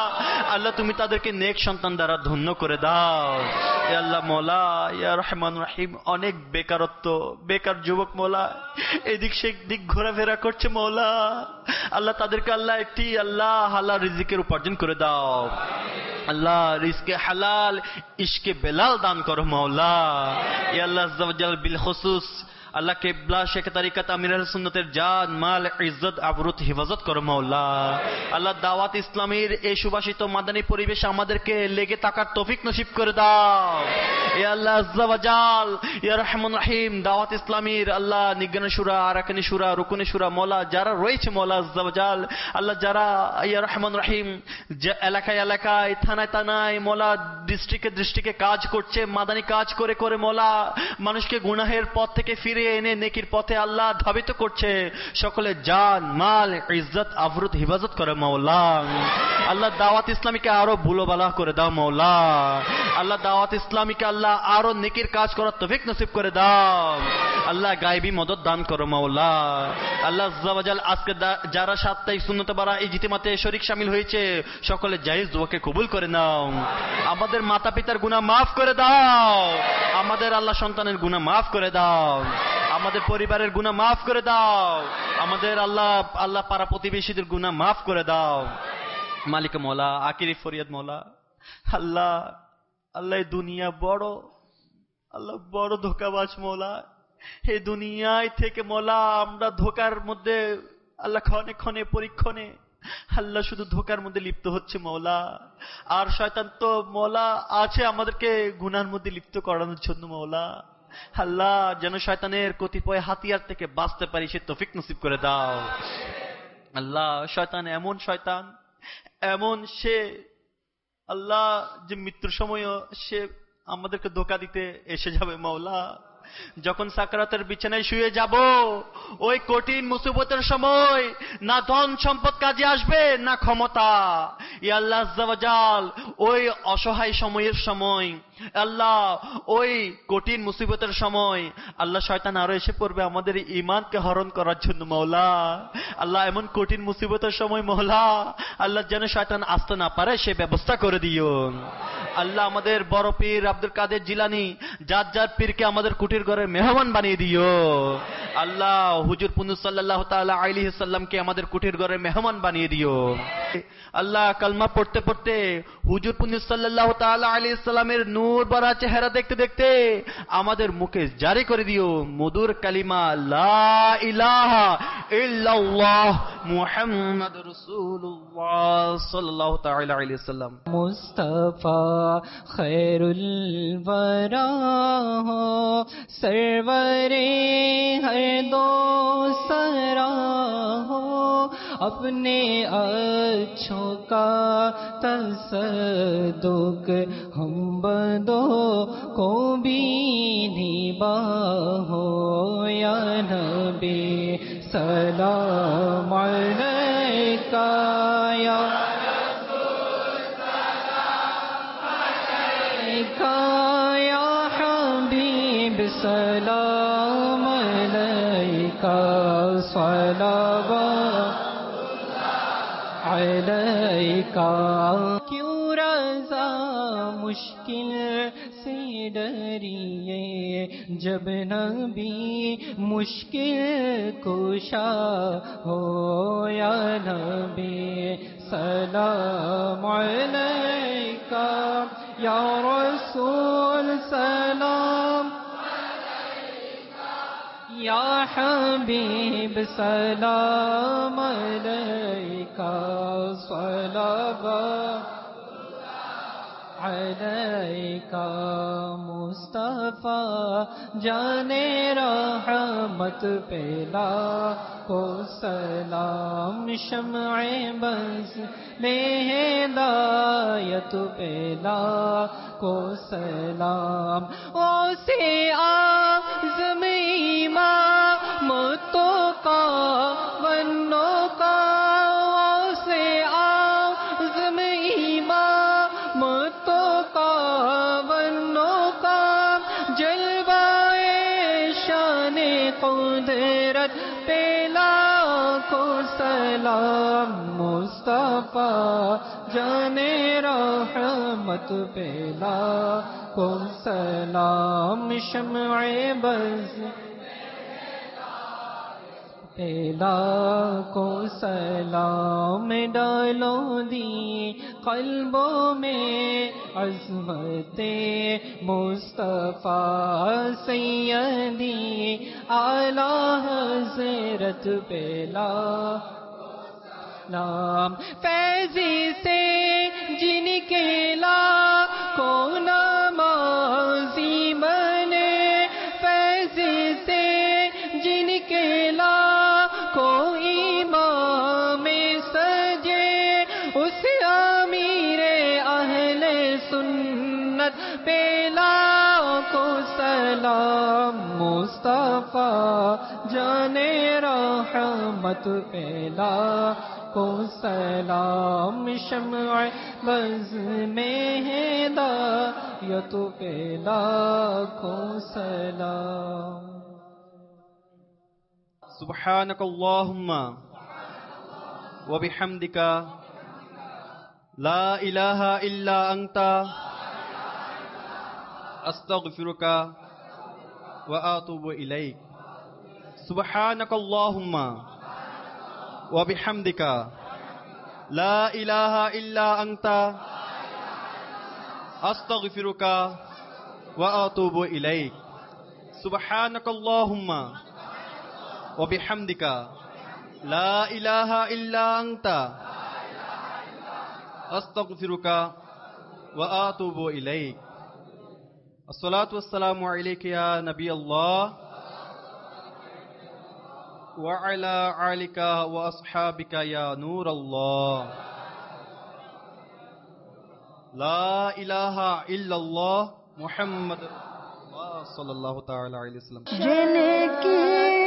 আল্লাহ তুমি তাদেরকে নেক সন্তান দ্বারা ধন্য করে দাও। এ আল্লাহ মওলা ইয়া রহমান রহিম, অনেক বেকারত্ব, বেকার যুবক মওলা এদিক সেদিক ঘোরাফেরা করছে মওলা, আল্লাহ তাদেরকে আল্লাহ একটি আল্লাহ হালাল রিজিকের উপার্জন করে দাও। আল্লাহ রিজকে হালাল ইশকে বেলাল দান করো মওলা। ইয়া আল্লাহ আজ্জা ওয়া জাল বিল খুসুস আল্লাহ কেবলা শেখ তরিকত আমির আহলে সুন্নতের জান মাল ইজ্জত আবরুত হিফাজত করো মওলা। আল্লাহ দাওয়াত ইসলামীর এই সুবাসিত মাদানী পরিবেশে আমাদেরকে লেগে থাকার তৌফিক নসিব করে দাও। এ আল্লাহ আজ্জা ওয়া জাল ইয়া রহমান রহিম, দাওয়াত ইসলামীর আল্লাহ নিগানে শুরা, আরাকানি শুরা, রুকুনে শুরা মওলা যারা রয়েছে মওলা আজ্জা ওয়া জাল, আল্লাহ যারা ইয়া রহমান রহিম এলাকায় এলাকায় থানায় থানায় মওলা ডিস্ট্রিক্টে ডিস্ট্রিক্টে কাজ করছে, মাদানী কাজ করে করে মওলা মানুষকে গুনাহের পথ থেকে ফিরে এনে নেকির পথে আল্লাহ ধাবিত করছে, সকলে জান মাল ইজ্জত আবরুত হিফাজত করে মওলা। আল্লাহ দাওয়াত ইসলামীকে আরো বুলোবালা করে দাও মওলা। আল্লাহ দাওয়াত ইসলামীকে আল্লাহ আরো নেকির কাজ করার তৌফিক নসিব করে দাও। আল্লাহ গায়বী মদদ দান করো মওলা। আল্লাহ আজ্জা ওয়া জাল আজকে যারা সাপ্তাহিক সুন্নত বারা ইজতিমাতে শরীক শামিল হয়েছে, সকলে জায়েজ দোয়াকে কবুল করে নাও। আমাদের মাতা পিতার গুনাহ মাফ করে দাও, আমাদের আল্লাহ সন্তানের গুনাহ মাফ করে দাও, আমাদের পরিবারের গুনাহ মাফ করে দাও, আমাদের আল্লাহ আল্লাহ পাড়া প্রতিবেশীদের গুনাহ মাফ করে দাও। মালিক মওলা আকিরি ফরিয়াদ মওলা, আল্লাহ আল্লাহ এই দুনিয়া বড় আল্লাহ বড় ধোঁকাবাজ মওলা। এই দুনিয়ায় থেকে মওলা আমরা ধোঁকার মধ্যে আল্লাহ ক্ষণে ক্ষণে পরীক্ষণে আল্লাহ শুধু ধোঁকার মধ্যে লিপ্ত হচ্ছে মওলা। আর শয়তান তো মওলা আছে আমাদেরকে গুনার মধ্যে লিপ্ত করানোর জন্য মওলা। আল্লাহ যেন শয়তানের কতিপয় হাতিয়ার থেকে বাঁচতে পারি সে তৌফিক নসিব করে দাও। আল্লাহ শয়তান এমন শয়তান, এমন সে আল্লাহ যে মৃত্যুর সময় সে আমাদেরকে ধোঁকা দিতে এসে যাবে মওলা। যখন সাকরাতের বিছানায় শুয়ে যাব, ওই কঠিন মুসিবতের সময় না ধন সম্পদ কাজে আসবে না ক্ষমতা। ইয়া আল্লাহ আজ্জা ওয়া জাল ওই অসহায় সময়ের সময় আল্লাহ ওই কঠিন মুসিবতের সময় আল্লাহ শয়তান আরো এসে পড়বে আমাদের ঈমানকে হরণ করার জন্য মওলা। আল্লাহ এমন কঠিন মুসিবতের সময় মওলা আল্লাহ যেন শয়তান আসতে না পারে সে ব্যবস্থা করে দিও। আল্লাহ আমাদের বড় পীর আব্দুল কাদের জিলানী যার যার পীরকে আমাদের কুটির ঘরের মেহমান বানিয়ে দিও। আল্লাহ হুজুর পুনু সাল্লাল্লাহু তাআলা আলাইহি সাল্লামকে আমাদের কুটির ঘরের মেহমান বানিয়ে দিও। আল্লাহ কালমা পড়তে পড়তে হুজুর পুনু সাল্লাল্লাহু তাআলা আলাইহি সাল্লামের নূর ভরা চেহারা দেখতে দেখতে আমাদের মুখে জারি করে দিও মধুর কালিমা লা ইলাহা ইল্লাল্লাহ মুহাম্মাদুর রাসূলুল্লাহ সাল্লাল্লাহু তাআলা আলাইহি সাল্লাম। মুস্তাফা খৈরুল वरा हो सरवरे हर दो सरा हो अपने अच्छों का तसद्दुक हम बदों को भी निभाओ या नबी सलाम अलैका या सलाम अलैका सलावत अलैका। क्यों रज़ा मुश्किल से डरिए जब नबी मुश्किल कुशा हो या नबी सलाम अलैका या रसूल सलाम या हबीब सलाम अलैका सलावत अलैका। मुस्तफा जाने रहमत पेला को सलाम शम्ए बस ले हिदायत पेला को सलाम। ओ से आज़म इमामतों का वन्नों का ओ से आज़म इमामतों का वन्नों का जलवाए शाने कुदरत पेला को सलाम। मुस्तफा जाने रहमत पेला को सलाम शम्ए बज़ पेला को सलाम डालो दी क़ल्बों में अज़मते मुस्तफ़ा सैयदी आला हज़रत पेला नाम फैज़ी से जिनके ला को नमाज़ी बने फैज़ी से जिनके ला को इमाम सजे उस अमीरे अहले सुन्नत पेला को सलाम मुस्तफ़ा जाने रहमत पेला को सलाम शम्अ बज़ में हिदायत पेला को सलाम सुब्हानक अल्लाहुम्मा व बिहम्दिका ला इलाहा इल्ला अंता अस्तगफिरुका व अतूबु इलैक सुब्हानक अल्लाहुम्मा व बिहम्दिका ला इलाहा इल्ला अंता अस्तगफिरुका व अतूबु इलैक सुब्हानक अल्लाहुम्मा व बिहम्दिका ला इलाहा इल्ला अंता अस्तगफिरुका व अतूबु इलैक अस्सलातु वस्सलामु अलैका या नबी अल्लाह व अला आलिका व अस्हाबिका या नूर अल्लाह ला इलाहा इल्लल्लाह मुहम्मद सल्लल्लाहु तआला अलैहि वसल्लम जिनकी